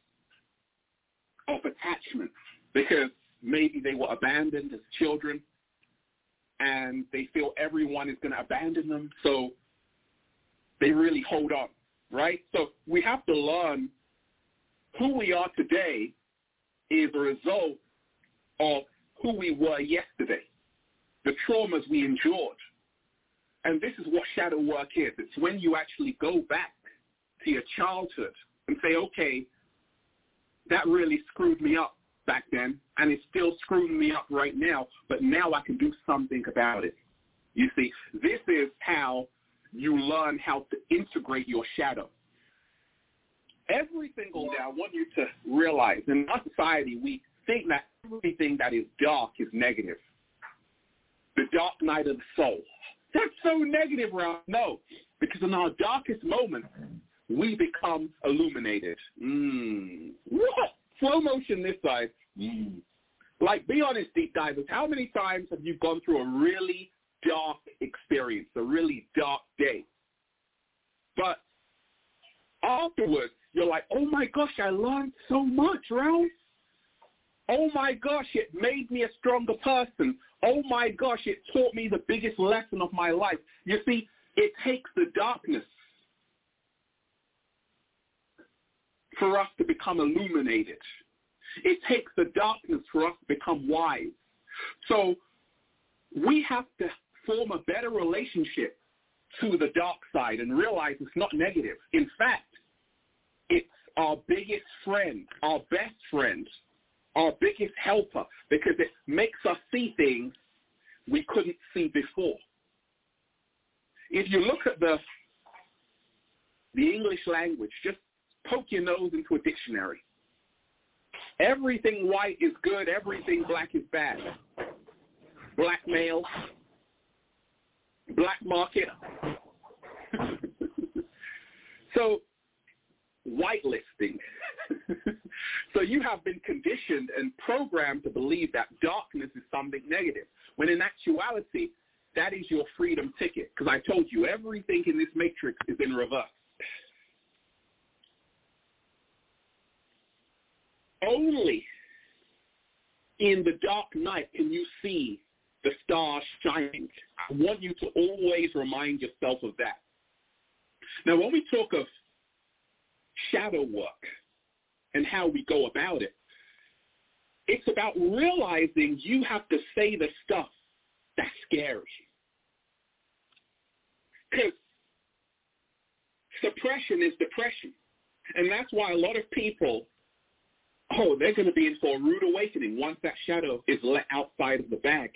of attachment because maybe they were abandoned as children and they feel everyone is going to abandon them, so they really hold on, right? So we have to learn who we are today is a result of who we were yesterday, the traumas we endured. And this is what shadow work is. It's when you actually go back to your childhood and say, okay, that really screwed me up back then, and it's still screwing me up right now, but now I can do something about it. You see, this is how you learn how to integrate your shadow. Every single day, I want you to realize, in our society, we think that everything that is dark is negative. The dark night of the soul. That's so negative, Ralph. No, because in our darkest moments, we become illuminated. What? Slow motion this side. Like, be honest, deep divers, how many times have you gone through a really dark experience, a really dark day? But afterwards, you're like, oh my gosh, I learned so much, Ralph. Oh my gosh, it made me a stronger person. Oh my gosh, it taught me the biggest lesson of my life. You see, it takes the darkness for us to become illuminated. It takes the darkness for us to become wise. So we have to form a better relationship to the dark side and realize it's not negative. In fact, it's our biggest friend, our best friend, our biggest helper, because it makes us see things we couldn't see before. If you look at the English language, just poke your nose into a dictionary. Everything white is good, everything black is bad. Blackmail, black market. So, whitelisting. So you have been conditioned and programmed to believe that darkness is something negative, when in actuality, that is your freedom ticket. Because I told you, everything in this matrix is in reverse. Only in the dark night can you see the stars shining. I want you to always remind yourself of that. Now, when we talk of shadow work and how we go about it, It's about realizing you have to say the stuff that scares you. Because suppression is depression. And that's why a lot of people, they're going to be in for a rude awakening once that shadow is let outside of the bag.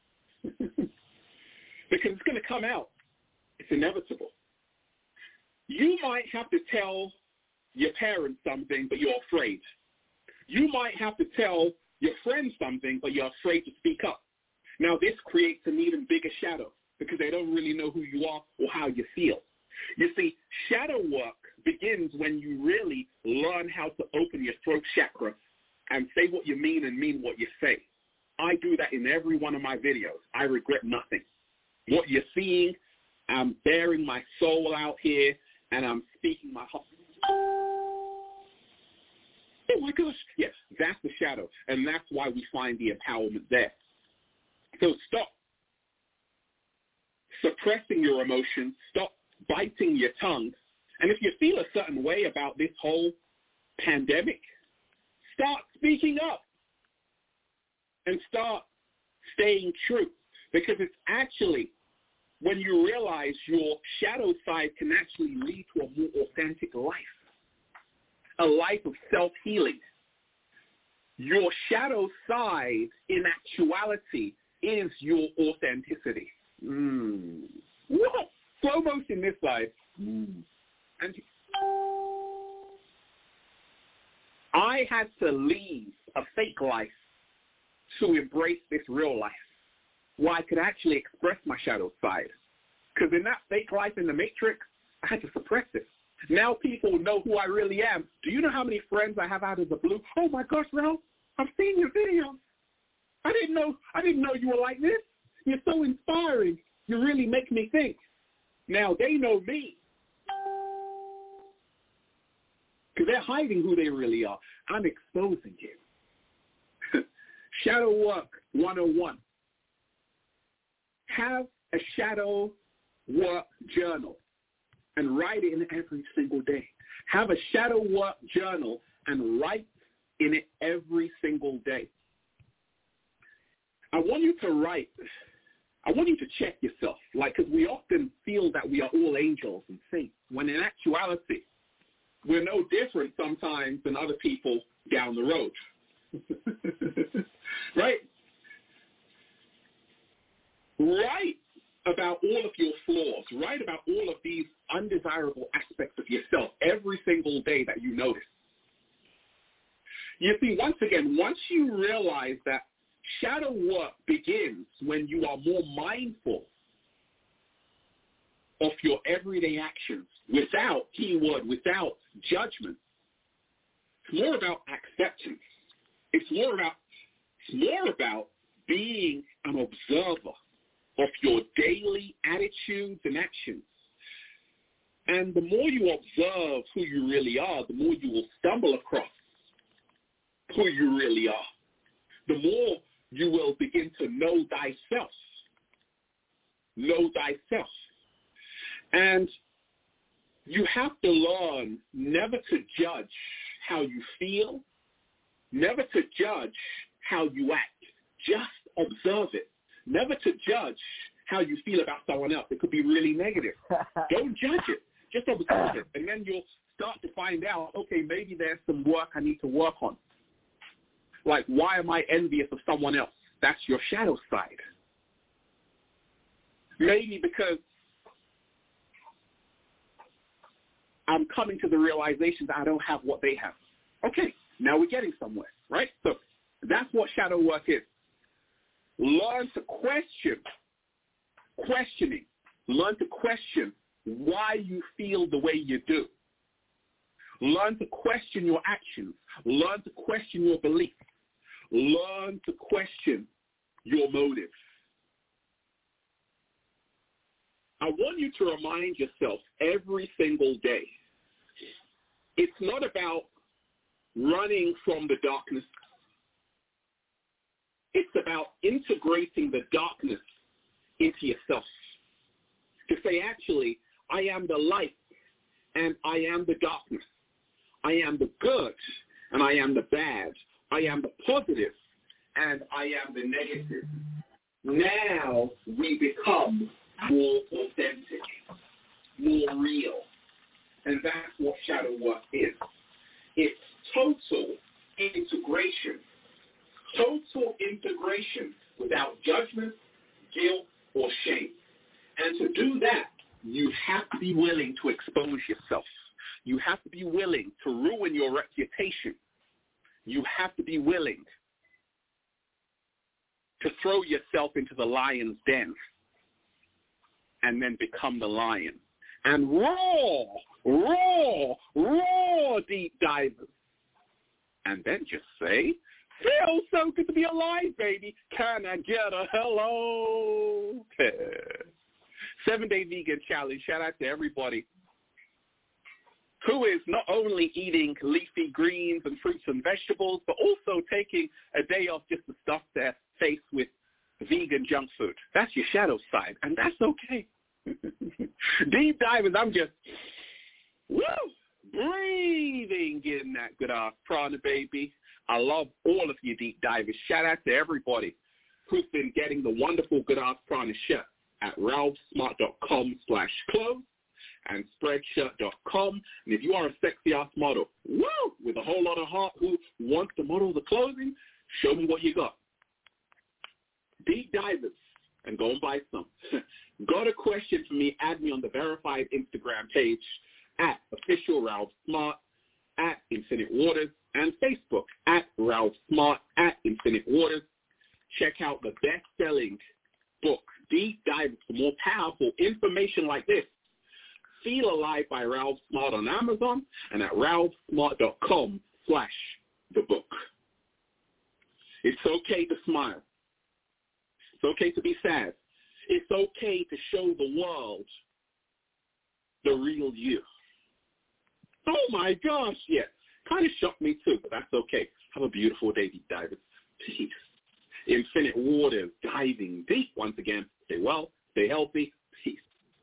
Because it's going to come out. It's inevitable. You might have to tell your parents something, but you're afraid. You might have to tell your friends something, but you're afraid to speak up. Now, this creates an even bigger shadow because they don't really know who you are or how you feel. You see, shadow work begins when you really learn how to open your throat chakra and say what you mean and mean what you say. I do that in every one of my videos. I regret nothing. What you're seeing, I'm bearing my soul out here, and I'm speaking my heart. Oh, my gosh. Yes, that's the shadow, and that's why we find the empowerment there. So stop suppressing your emotions. Stop biting your tongue. And if you feel a certain way about this whole pandemic, start speaking up and start staying true. Because it's actually when you realize your shadow side can actually lead to a more authentic life, a life of self-healing. Your shadow side, in actuality, is your authenticity. What? Slow motion this side. And I had to leave a fake life to embrace this real life, where I could actually express my shadow side. Because in that fake life in the Matrix, I had to suppress it. Now people know who I really am. Do you know how many friends I have out of the blue? Oh my gosh, Ralph, I've seen your videos. I didn't know you were like this. You're so inspiring. You really make me think. Now they know me. Because they're hiding who they really are. I'm exposing you. Shadow Work 101. Have a shadow work journal and write it in every single day. Have a shadow work journal and write in it every single day. I want you to check yourself, because we often feel that we are all angels and saints, when in actuality, we're no different sometimes than other people down the road. Right? Write about all of your flaws. Write about all of these undesirable aspects of yourself every single day that you notice. You see, once again, once you realize that shadow work begins when you are more mindful of your everyday actions without judgment. It's more about acceptance. It's more about being an observer of your daily attitudes and actions. And the more you observe who you really are, the more you will stumble across who you really are. The more you will begin to know thyself. Know thyself. And you have to learn never to judge how you feel, never to judge how you act. Just observe it. Never to judge how you feel about someone else. It could be really negative. Don't judge it. Just observe it. And then you'll start to find out, okay, maybe there's some work I need to work on. Like, why am I envious of someone else? That's your shadow side. Maybe because I'm coming to the realization that I don't have what they have. Okay, now we're getting somewhere, right? So that's what shadow work is. Learn to questioning. Learn to question why you feel the way you do. Learn to question your actions. Learn to question your beliefs. Learn to question your motives. I want you to remind yourself every single day, it's not about running from the darkness. It's about integrating the darkness into yourself. To say, actually, I am the light and I am the darkness. I am the good and I am the bad. I am the positive and I am the negative. Now we become more authentic, more real. And that's what shadow work is. It's total integration. Total integration without judgment, guilt, or shame. And to do that, you have to be willing to expose yourself. You have to be willing to ruin your reputation. You have to be willing to throw yourself into the lion's den and then become the lion. And roar, deep divers. And then just say, feels so good to be alive, baby. Can I get a hello? 7-Day Vegan Challenge. Shout out to everybody who is not only eating leafy greens and fruits and vegetables, but also taking a day off just to stuff their face with vegan junk food. That's your shadow side, and that's okay. Deep divers, I'm just breathing in that good ass prana, baby. I love all of you deep divers. Shout out to everybody who's been getting the wonderful good ass prana shirt at ralphsmart.com/clothes and spreadshirt.com. And if you are a sexy ass model, with a whole lot of heart who wants to model the clothing, show me what you got. Deep divers, and go and buy some. Got a question for me? Add me on the verified Instagram page at official Ralph Smart, at Infinite Waters, and Facebook at Ralph Smart, at Infinite Waters. Check out the best-selling book, Deep Divers, for more powerful information like this. Feel Alive by Ralph Smart on Amazon and at ralphsmart.com/the book. It's okay to smile. It's okay to be sad. It's okay to show the world the real you. Oh, my gosh, yes. Kind of shocked me, too, but that's okay. Have a beautiful day, deep divers. Peace. Infinite Waters, diving deep once again. Stay well, stay healthy. Peace.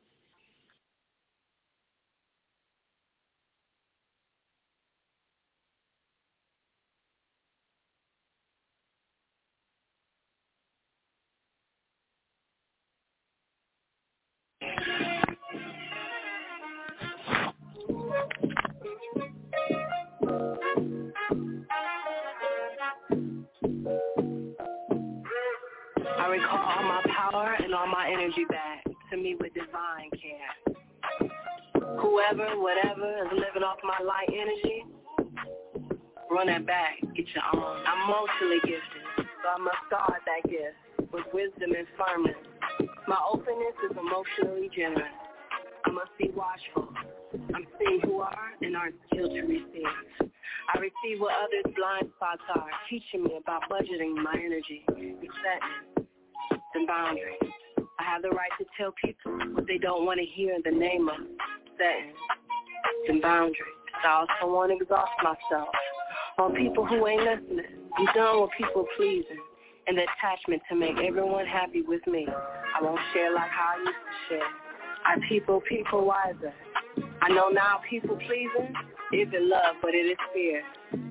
I recall all my power and all my energy back to me with divine care. Whoever, whatever is living off my light energy, run that back, get your own. I'm emotionally gifted, so I must guard that gift with wisdom and firmness. My openness is emotionally generous. I must be watchful. I'm seeing who are and aren't skilled to receive. I receive what others' blind spots are, teaching me about budgeting my energy, setting and boundaries. I have the right to tell people what they don't want to hear in the name of setting and boundaries. I also want to exhaust myself on people who ain't listening. I'm done with people pleasing and the attachment to make everyone happy with me. I won't share like how I used to share. I people wiser. I know now people pleasing isn't love, but it is fear.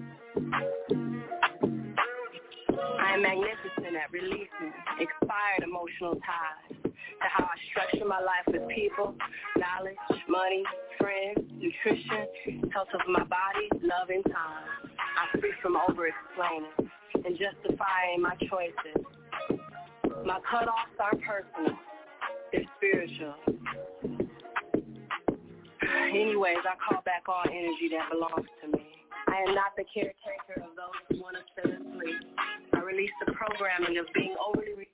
I am magnificent at releasing expired emotional ties to how I structure my life with people, knowledge, money, friends, nutrition, health of my body, love, and time. I'm free from over-explaining and justifying my choices. My cutoffs aren't personal. They're spiritual. Anyways, I call back all energy that belongs to me. I am not the caretaker of those who want to stay asleep. I release the programming of being overly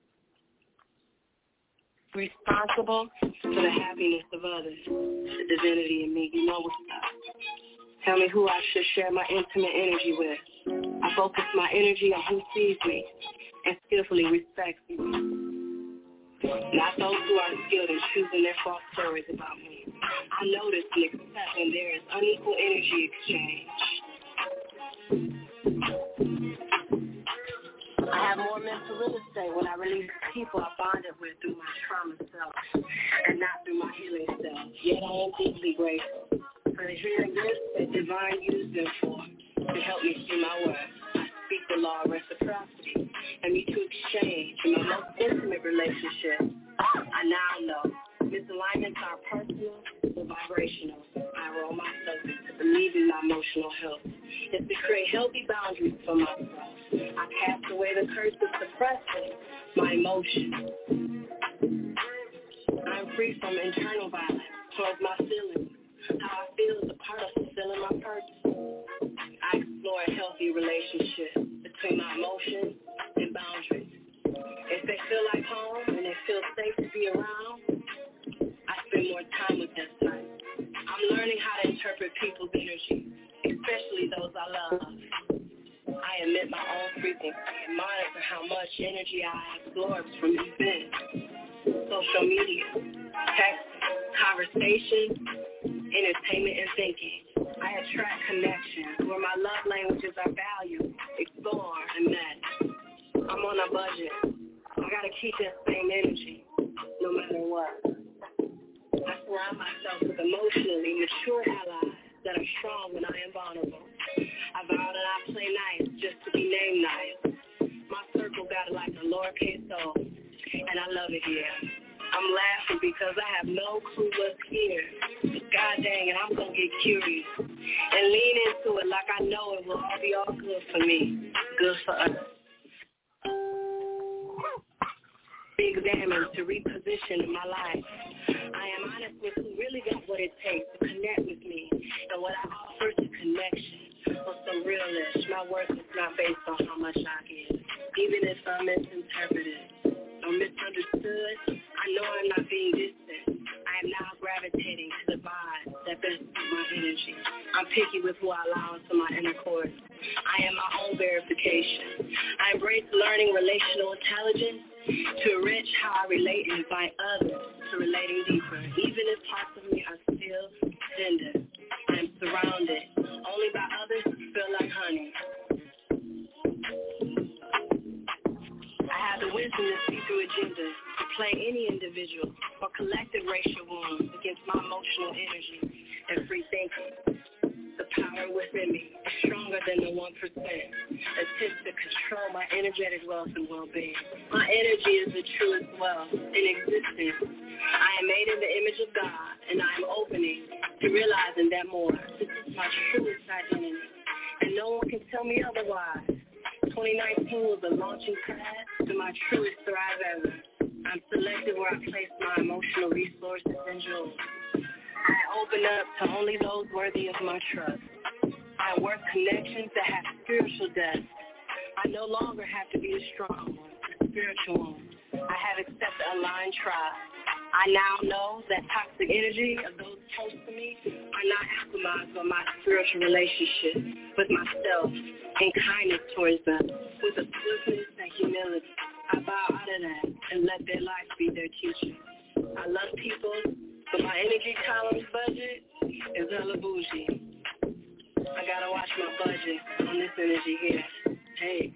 responsible for the happiness of others. The divinity in me, you know what's up. Tell me who I should share my intimate energy with. I focus my energy on who sees me and skillfully respects me. Not those who are skilled in choosing their false stories about me. I notice and accept when there is unequal energy exchange. I have more mental real estate when I release people I bonded with through my trauma self and not through my healing self. Yet I am deeply grateful for the healing gifts that divine used them for to help me see my worth. I speak the law of reciprocity and mutual exchange in my most intimate relationship. I now know misalignments are personal or vibrational. I roll myself into believing my emotional health is to create healthy boundaries for myself. I cast away the curse of suppressing my emotions. I'm free from internal violence towards my feelings. How I feel is a part of fulfilling my purpose. I explore a healthy relationship between my emotions and boundaries. If they feel like home and they feel safe to be around, I spend more time with that type. I'm learning how to interpret people's energy, especially those I love. I emit my own frequency and monitor how much energy I absorb from events, social media, text, conversation, entertainment, and thinking. I attract connections where my love languages are valued, explored, and met. I'm on a budget. I gotta keep that same energy, no matter what. I surround myself with emotionally mature allies that are strong when I am vulnerable. I vow that I play nice just to be named nice. My circle got like a lowercase o, and I love it here. I'm laughing because I have no clue what's here. God dang it, I'm gonna get curious and lean into it like I know it will all be all good for me, good for us. Examine to reposition in my life. I am honest with who really got what it takes to connect with me, and what I offer is connection or some realness. My worth is not based on how much I give, even if I'm misinterpreted or misunderstood. I know I'm not being distant. I am now gravitating to the vibe that best suits my energy. I'm picky with who I allow into my inner course. I am my own verification. I embrace learning relational intelligence to enrich how I relate and invite others to relating deeper, even if parts of me are still tender. I am surrounded only by others who feel like honey. I have the wisdom to see through agendas, to play any individual or collective racial wounds against my emotional energy and free thinking. The power within me is stronger than the 1%. Attempts to control my energetic wealth and well-being. My energy is the truest wealth in existence. I am made in the image of God, and I am opening to realizing that more. This is my truest identity, and no one can tell me otherwise. 2019 was a launching pad to my truest thrive ever. I'm selective where I place my emotional resources and jewels. I open up to only those worthy of my trust. I work connections that have spiritual depth. I no longer have to be a strong one, a spiritual one. I have accepted a aligned tribe. I now know that toxic energy of those close to me are not optimized by my spiritual relationship with myself and kindness towards them, with a swiftness and humility. I bow out of that and let their life be their teacher. I love people, but my energy tolerance budget is hella bougie. I gotta watch my budget on this energy here. Hey.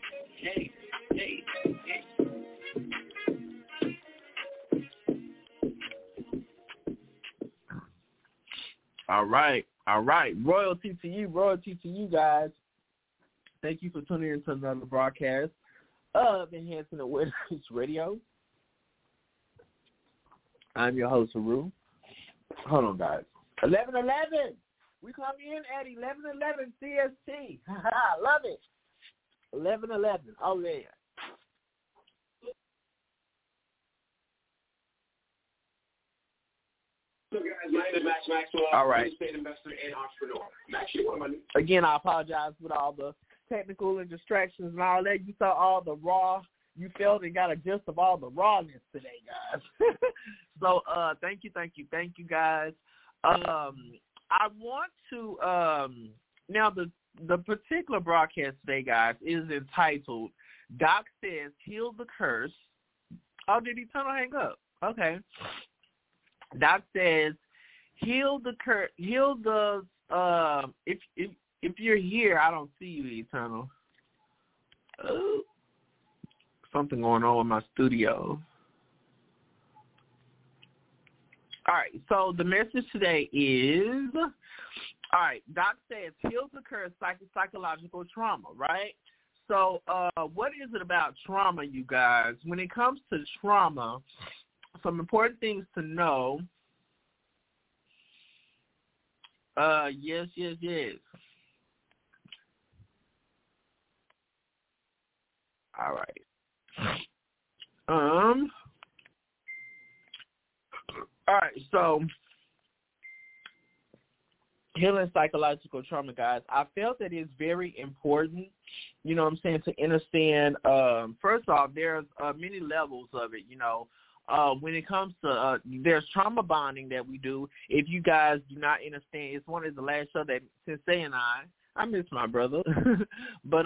All right. Royalty to you guys. Thank you for tuning in to another broadcast of Enhancing Awareness Radio. I'm your host, Haru. Hold on, guys. 11:11. We come in at 11:11 CST. Love it. 11:11. Oh, yeah. So, guys, my name is Max Maxwell. All right. I'm a estate investor and entrepreneur. I'm actually one of my... Again, I apologize for all the technical and distractions and all that. You saw all the raw. You felt and got a gist of all the rawness today, guys. So, thank you, guys. I want to now the particular broadcast today, guys, is entitled "Doc Says Heal the Curse." Oh, did Eternal hang up? Okay. Doc says heal the curse. Heal the if you're here, I don't see you, Eternal. Something going on with my studio. All right, so the message today is, all right, Doc says heal the curse, psychological trauma, right? So what is it about trauma, you guys? When it comes to trauma, some important things to know. Yes. All right. All right, so healing psychological trauma, guys. I felt that it's very important, you know what I'm saying, to understand, first off, there's many levels of it, you know. When it comes to, there's trauma bonding that we do. If you guys do not understand, it's one of the last show that Sensei and I miss my brother, but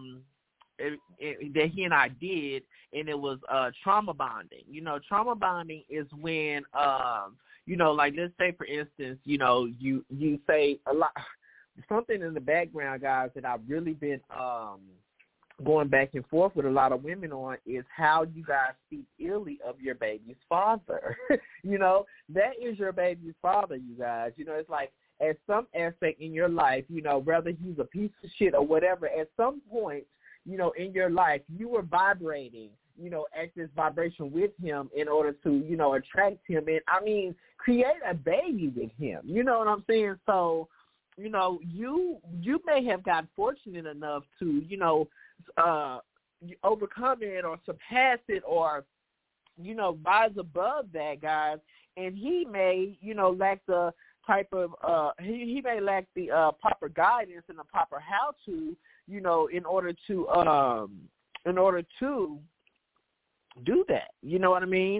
that he and I did, and it was trauma bonding. You know, trauma bonding is when, you know, like let's say, for instance, you know, you say a lot, something in the background, guys, that I've really been going back and forth with a lot of women on is how you guys speak illy of your baby's father. You know, that is your baby's father, you guys. You know, it's like at some aspect in your life, you know, whether he's a piece of shit or whatever, at some point, you know, in your life, you were vibrating, you know, at this vibration with him in order to, you know, attract him and, I mean, create a baby with him. You know what I'm saying? So, you know, you may have got fortunate enough to, you know, overcome it or surpass it or, you know, rise above that, guys. And he may, you know, lack the type of, he may lack the proper guidance and the proper how-to, you know, in order to do that. You know what I mean?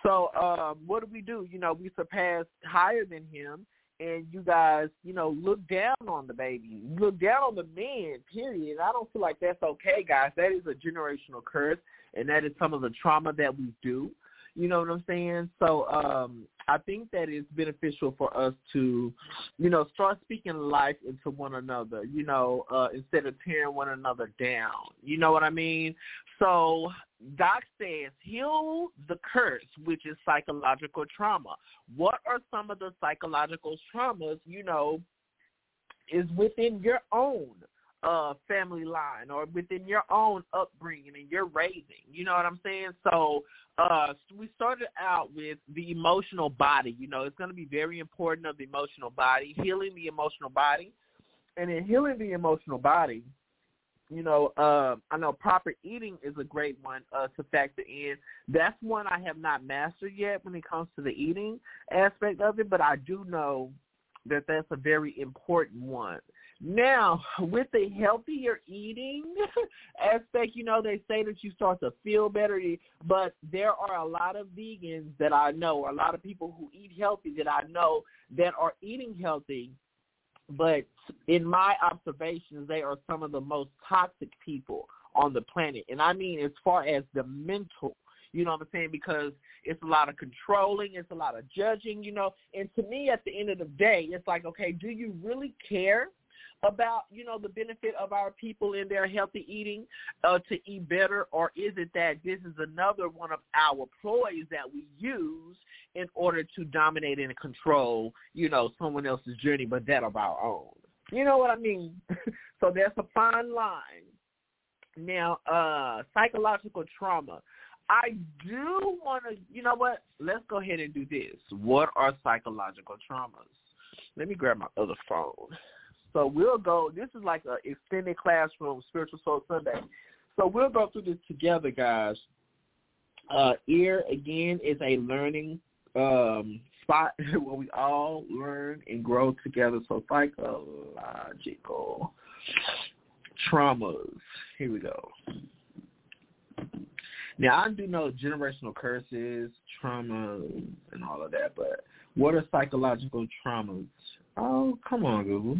So what do? You know, we surpass higher than him, and you guys, you know, look down on the baby. Look down on the men, period. I don't feel like that's okay, guys. That is a generational curse, and that is some of the trauma that we do. You know what I'm saying? So I think that it's beneficial for us to, you know, start speaking life into one another, you know, instead of tearing one another down. You know what I mean? So Doc says, heal the curse, which is psychological trauma. What are some of the psychological traumas, you know, is within your own family line or within your own upbringing and your raising? You know what I'm saying? So we started out with the emotional body. You know, it's going to be very important of the emotional body, healing the emotional body. And in healing the emotional body, you know, I know proper eating is a great one to factor in. That's one I have not mastered yet when it comes to the eating aspect of it, but I do know that that's a very important one. Now, with the healthier eating aspect, you know, they say that you start to feel better, but there are a lot of vegans that I know, or a lot of people who eat healthy that I know that are eating healthy, but in my observations, they are some of the most toxic people on the planet. And I mean as far as the mental, you know what I'm saying, because it's a lot of controlling, it's a lot of judging, you know. And to me, at the end of the day, it's like, okay, do you really care about, you know, the benefit of our people in their healthy eating to eat better, or is it that this is another one of our ploys that we use in order to dominate and control, you know, someone else's journey but that of our own? You know what I mean? So there's a fine line. Now, psychological trauma. I do want to, you know what, let's go ahead and do this. What are psychological traumas? Let me grab my other phone. So we'll go, this is like an extended classroom, Spiritual Soul Sunday. So we'll go through this together, guys. Ear, again, is a learning spot where we all learn and grow together. So psychological traumas. Here we go. Now, I do know generational curses, trauma, and all of that, but what are psychological traumas? Oh, come on, Google.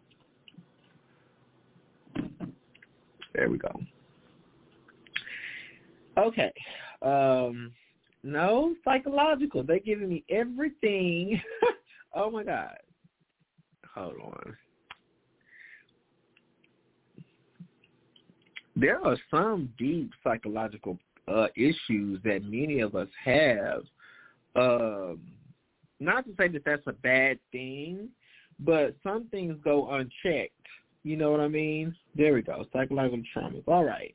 There we go. Okay. No, psychological. They're giving me everything. Oh, my God. Hold on. There are some deep psychological issues that many of us have. Not to say that that's a bad thing, but some things go unchecked You know what I mean? There we go. Psychological traumas. All right.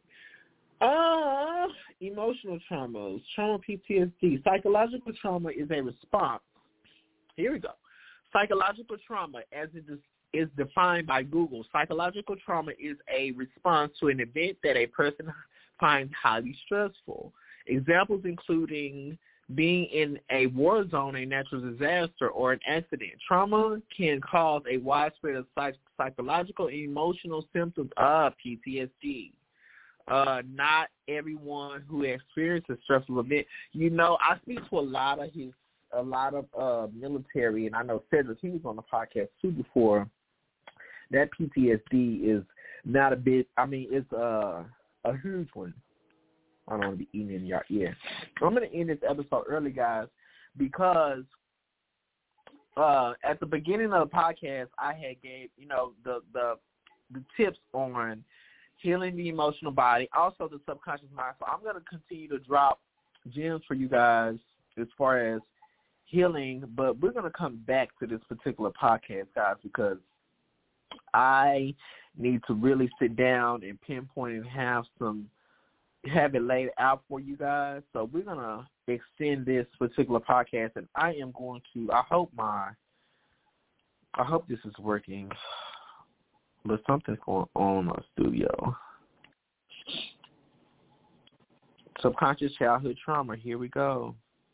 Emotional traumas. Trauma PTSD. Psychological trauma is a response. Here we go. Psychological trauma, as it is defined by Google, psychological trauma is a response to an event that a person finds highly stressful. Examples including being in a war zone, a natural disaster, or an accident. Trauma can cause a widespread of psychological and emotional symptoms of PTSD. Not everyone who experiences a stressful event. You know, I speak to a lot of military, and I know Cedric, he was on the podcast too before. That PTSD is not a bit. I mean, it's a huge one. I don't want to be eating in your ear. I'm going to end this episode early, guys, because at the beginning of the podcast, I had gave, the tips on healing the emotional body, also the subconscious mind. So I'm going to continue to drop gems for you guys as far as healing, but we're going to come back to this particular podcast, guys, because I need to really sit down and pinpoint and have it laid out for you guys. So we're going to extend this particular podcast, and I am going to, I hope this is working, but something's going on in our studio. Subconscious childhood trauma, here we go.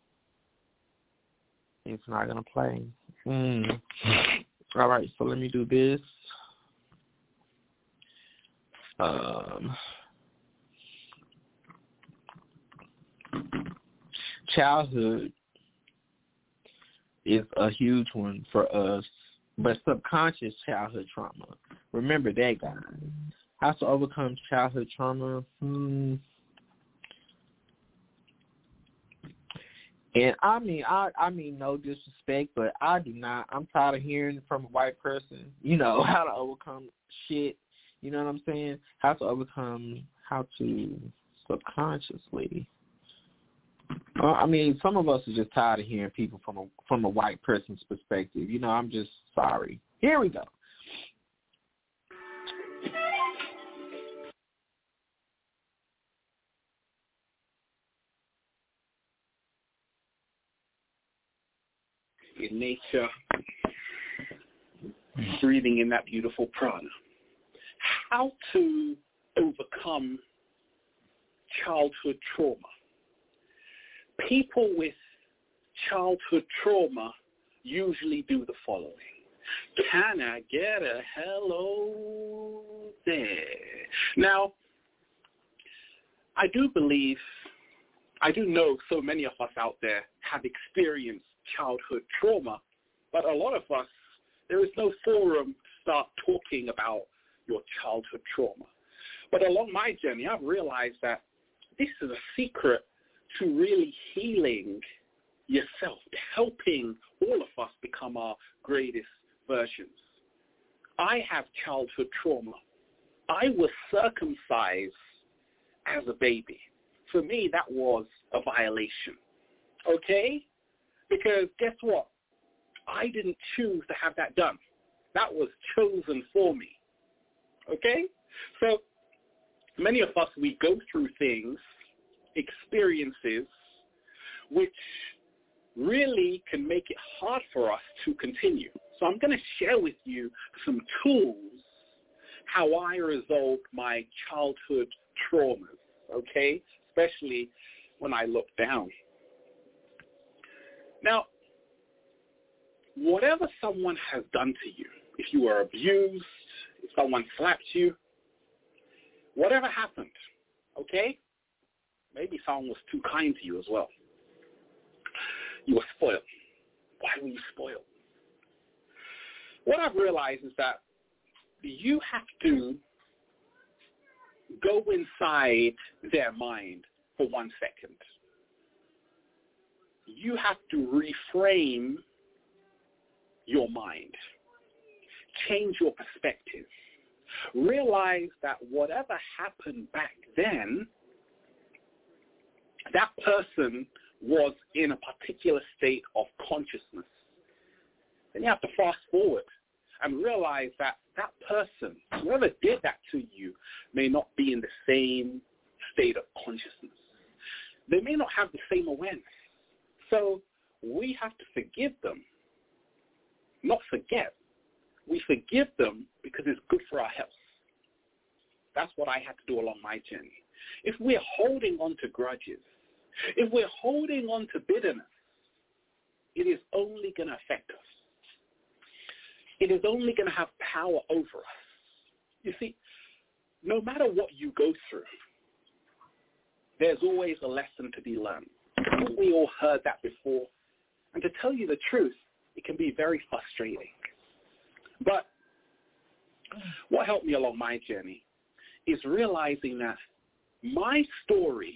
It's not going to play. All right, so let me do this. Childhood is a huge one for us, but subconscious childhood trauma. Remember that, guys. How to overcome childhood trauma. And I mean no disrespect, but I'm tired of hearing from a white person, how to overcome shit. You know what I'm saying? How to subconsciously. Some of us are just tired of hearing people from a white person's perspective. I'm just sorry. Here we go. In nature, breathing in that beautiful prana. How to overcome childhood trauma. People with childhood trauma usually do the following. Can I get a hello there? Now, I do know so many of us out there have experienced childhood trauma, but a lot of us, there is no forum to start talking about your childhood trauma. But along my journey, I've realized that this is a secret to really healing yourself, helping all of us become our greatest versions. I have childhood trauma. I was circumcised as a baby. For me, that was a violation. Okay? Because guess what? I didn't choose to have that done. That was chosen for me. Okay? So many of us, we go through things, experiences, which really can make it hard for us to continue. So I'm going to share with you some tools how I resolved my childhood traumas, okay? Especially when I look down. Now, whatever someone has done to you, if you were abused, if someone slapped you, whatever happened, okay? Maybe someone was too kind to you as well. You were spoiled. Why were you spoiled? What I've realized is that you have to go inside their mind for 1 second. You have to reframe your mind. Change your perspective. Realize that whatever happened back then, that person was in a particular state of consciousness. Then you have to fast forward and realize that that person Whoever did that to you may not be in the same state of consciousness. They may not have the same awareness. So we have to forgive them, not forget. We forgive them because it's good for our health. That's what I had to do along my journey. If we're holding on to grudges, if we're holding on to bitterness, it is only going to affect us. It is only going to have power over us. You see, no matter what you go through, there's always a lesson to be learned. We all heard that before. And to tell you the truth, it can be very frustrating. But what helped me along my journey is realizing that my story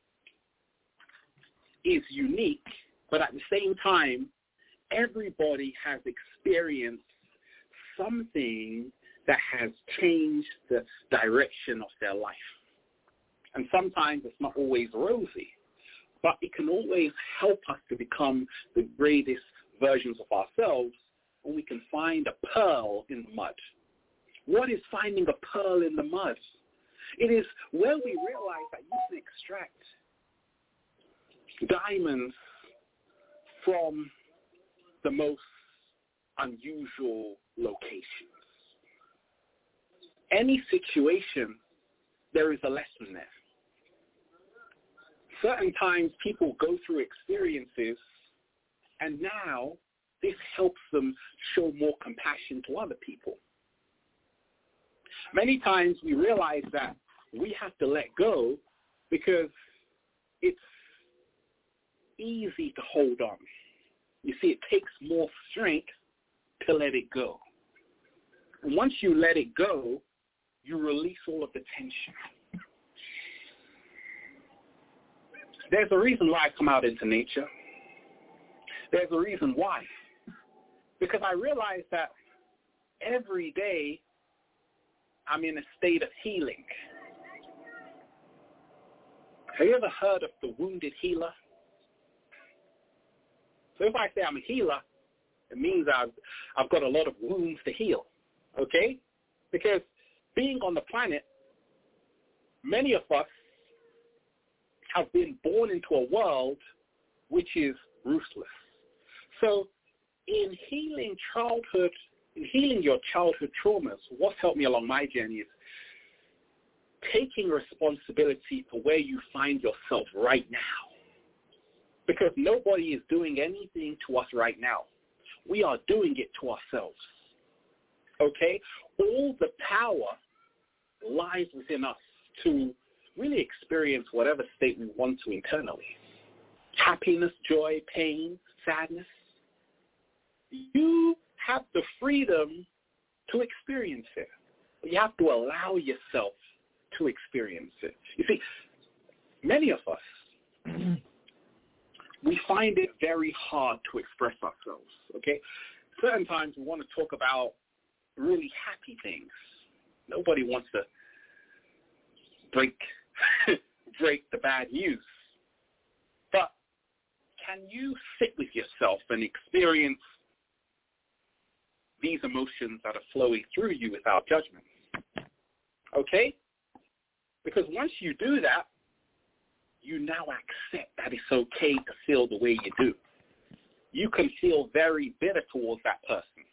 is unique, but at the same time, everybody has experienced something that has changed the direction of their life. And sometimes it's not always rosy, but it can always help us to become the greatest versions of ourselves when we can find a pearl in the mud. What is finding a pearl in the mud? It is where we realize that you can extract diamonds from the most unusual locations. Any situation, there is a lesson there. Certain times people go through experiences, and now this helps them show more compassion to other people. Many times we realize that we have to let go because it's easy to hold on. You see, it takes more strength to let it go. And once you let it go, you release all of the tension. There's a reason why I come out into nature. There's a reason why. Because I realize that every day I'm in a state of healing. Have you ever heard of the wounded healer? So if I say I'm a healer, it means I've got a lot of wounds to heal, okay? Because being on the planet, many of us have been born into a world which is ruthless. So in healing your childhood traumas, what's helped me along my journey is taking responsibility for where you find yourself right now. Because nobody is doing anything to us right now. We are doing it to ourselves. Okay? All the power lies within us to really experience whatever state we want to internally. Happiness, joy, pain, sadness. You have the freedom to experience it. You have to allow yourself to experience it. You see, many of us, we find it very hard to express ourselves, okay? Certain times we want to talk about really happy things. Nobody wants to break the bad news. But can you sit with yourself and experience these emotions that are flowing through you without judgment? Okay? Because once you do that, you now accept that it's okay to feel the way you do. You can feel very bitter towards that person.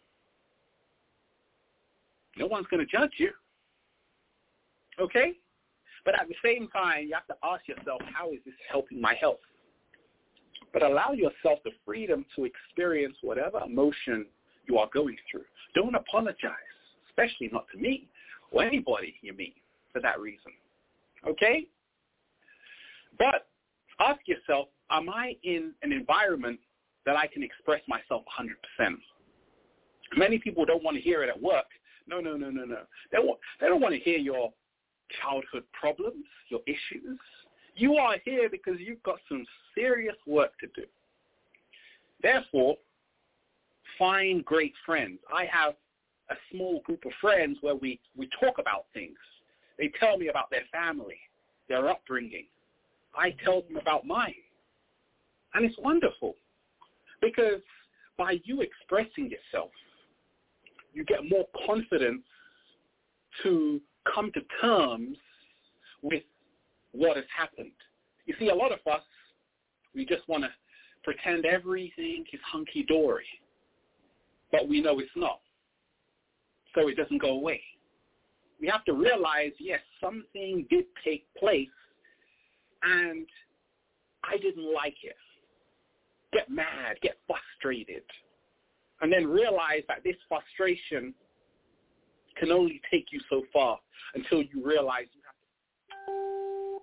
No one's going to judge you. Okay? But at the same time, you have to ask yourself, how is this helping my health? But allow yourself the freedom to experience whatever emotion you are going through. Don't apologize, especially not to me or anybody you meet for that reason. Okay? But ask yourself, am I in an environment that I can express myself 100%? Many people don't want to hear it at work. No. They don't want to hear your childhood problems, your issues. You are here because you've got some serious work to do. Therefore, find great friends. I have a small group of friends where we talk about things. They tell me about their family, their upbringing. I tell them about mine. And it's wonderful because by you expressing yourself, you get more confidence to come to terms with what has happened. You see, a lot of us, we just want to pretend everything is hunky-dory, but we know it's not, so it doesn't go away. We have to realize, yes, something did take place, and I didn't like it. Get mad, get frustrated, and then realize that this frustration can only take you so far until you realize you have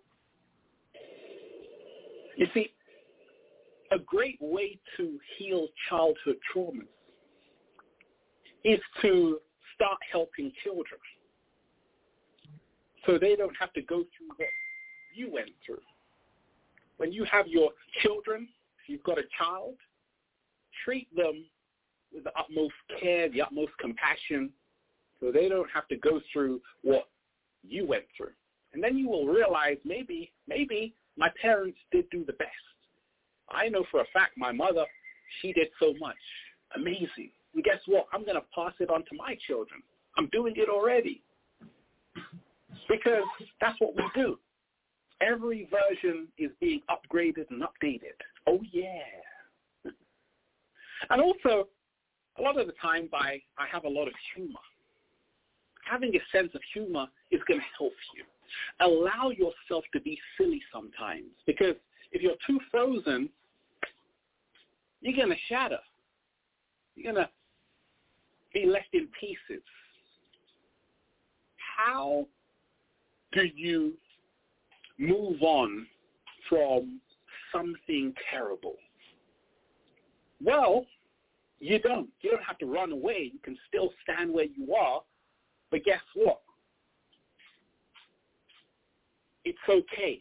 to. You see, a great way to heal childhood traumas is to start helping children so they don't have to go through what you went through. When you have your children, if you've got a child, treat them with the utmost care, the utmost compassion, so they don't have to go through what you went through. And then you will realize maybe my parents did do the best. I know for a fact my mother, she did so much. Amazing. And guess what? I'm going to pass it on to my children. I'm doing it already. Because that's what we do. Every version is being upgraded and updated. Oh, yeah. And also, a lot of the time, I have a lot of humor. Having a sense of humor is going to help you. Allow yourself to be silly sometimes, because if you're too frozen, you're going to shatter. You're going to be left in pieces. How do you move on from something terrible? Well, you don't. You don't have to run away. You can still stand where you are. But guess what? It's okay.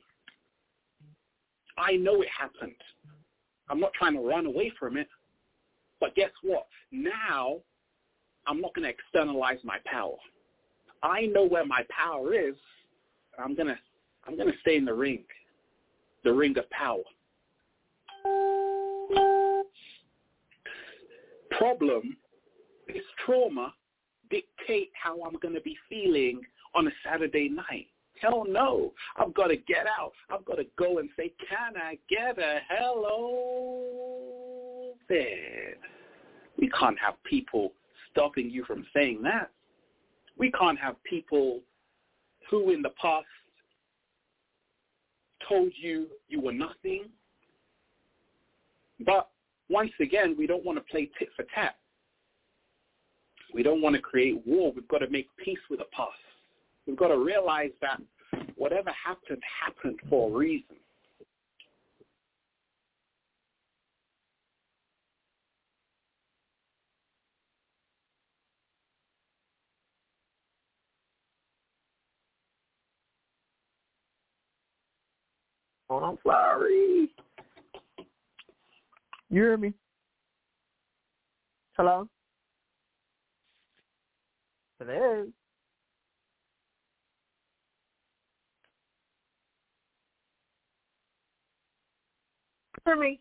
I know it happened. I'm not trying to run away from it. But guess what? Now, I'm not going to externalize my power. I know where my power is. I'm gonna stay in the ring of power. Problem is trauma dictate how I'm going to be feeling on a Saturday night. Hell no. I've got to get out. I've got to go and say, can I get a hello there? We can't have people stopping you from saying that. We can't have people who in the past told you you were nothing. But once again, we don't want to play tit for tat. We don't want to create war. We've got to make peace with the past. We've got to realize that whatever happened, happened for a reason. Oh, I'm sorry. You hear me? Hello? Hello? Hear me?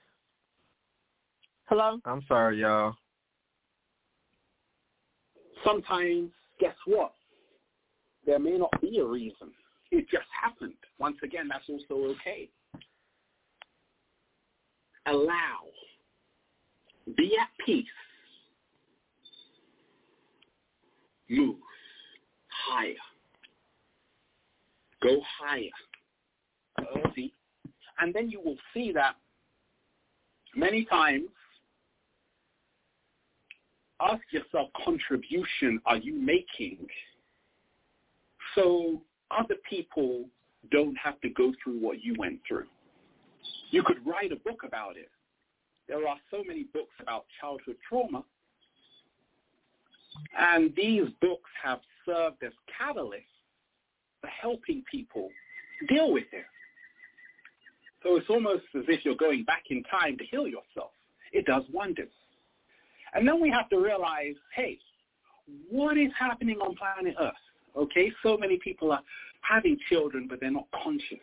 Hello? I'm sorry, y'all. Sometimes, guess what? There may not be a reason. It just happened. Once again, that's also okay. Allow. Be at peace. Move higher. Go higher. See? And then you will see that many times, ask yourself, contribution are you making so other people don't have to go through what you went through? You could write a book about it. There are so many books about childhood trauma, and these books have served as catalysts for helping people deal with it. So it's almost as if you're going back in time to heal yourself. It does wonders. And then we have to realize, hey, what is happening on planet Earth? Okay, so many people are having children, but they're not conscious.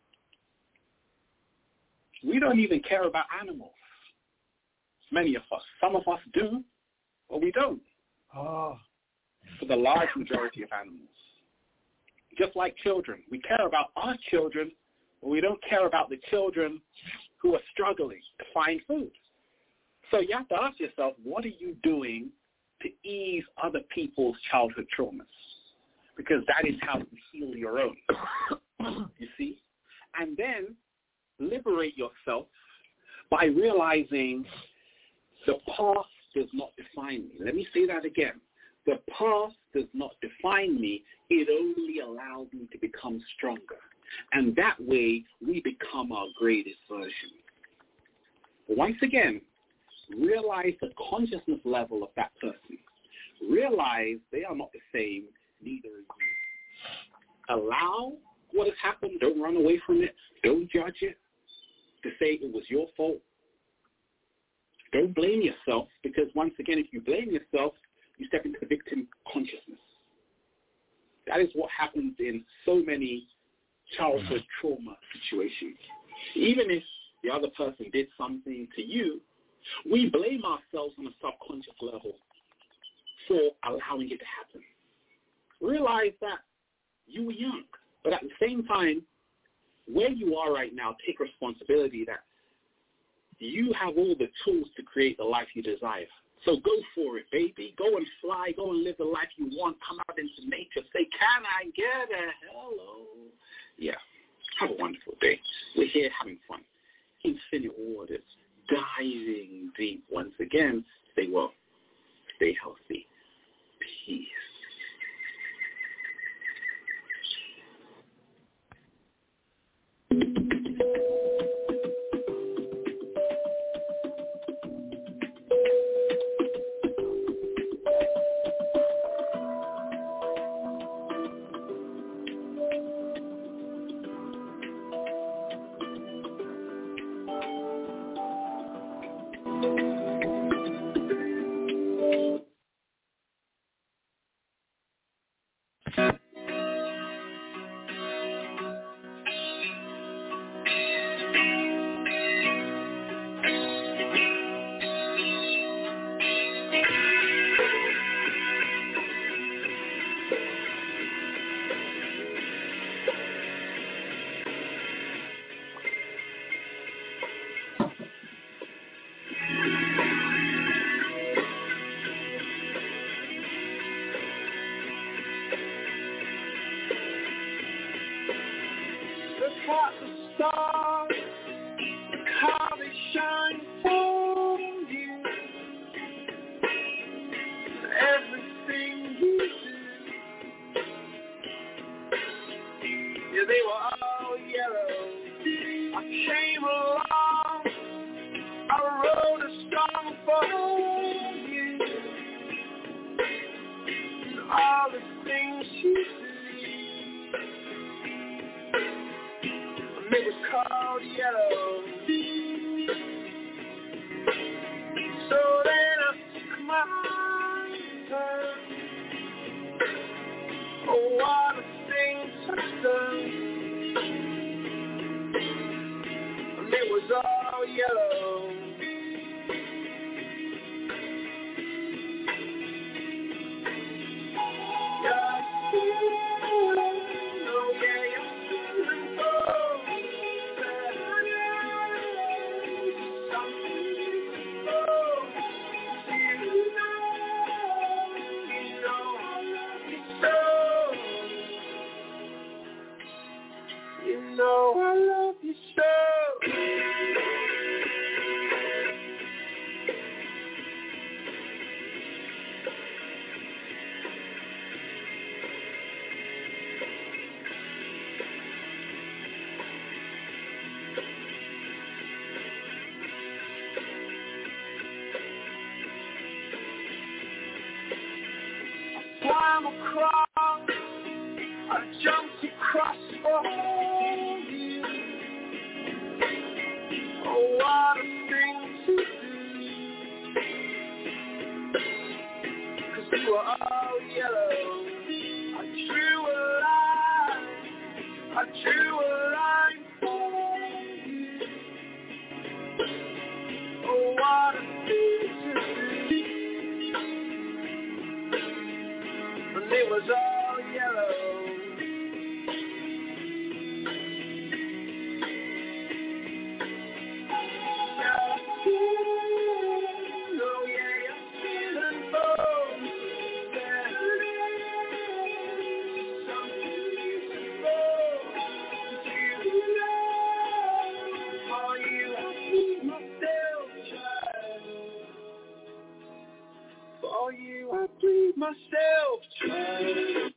We don't even care about animals. Many of us. Some of us do, but we don't. Oh. for the large majority of animals. Just like children, we care about our children, but we don't care about the children who are struggling to find food. So you have to ask yourself, what are you doing to ease other people's childhood traumas? Because that is how you heal your own, you see? And then liberate yourself by realizing the past does not define me. Let me say that again. The past does not define me. It only allows me to become stronger. And that way, we become our greatest version. Once again, realize the consciousness level of that person. Realize they are not the same, neither are you. Allow what has happened. Don't run away from it. Don't judge it to say it was your fault. Don't blame yourself, because once again, if you blame yourself, you step into victim consciousness. That is what happens in so many childhood trauma situations. Even if the other person did something to you, we blame ourselves on a subconscious level for allowing it to happen. Realize that you were young, but at the same time, where you are right now, take responsibility that you have all the tools to create the life you desire. So go for it, baby. Go and fly. Go and live the life you want. Come out into nature. Say, can I get a hello? Yeah. Have a wonderful day. We're here having fun. Infinite waters. Diving deep once again. Stay well. Stay healthy. Peace. was all yellow. Oh yeah, you're feeling bold. Something beautiful. You know, all you have myself child. For you I breathe myself child.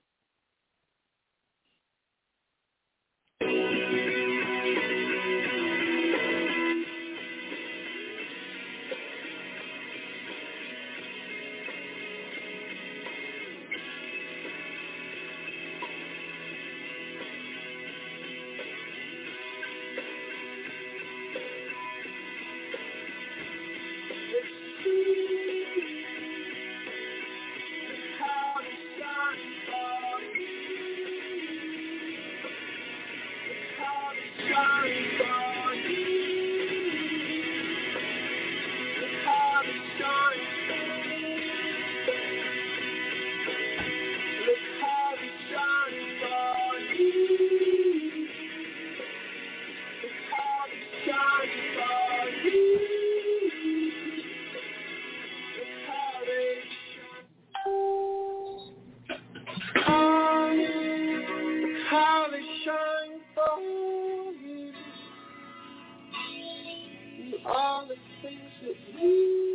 All the things that you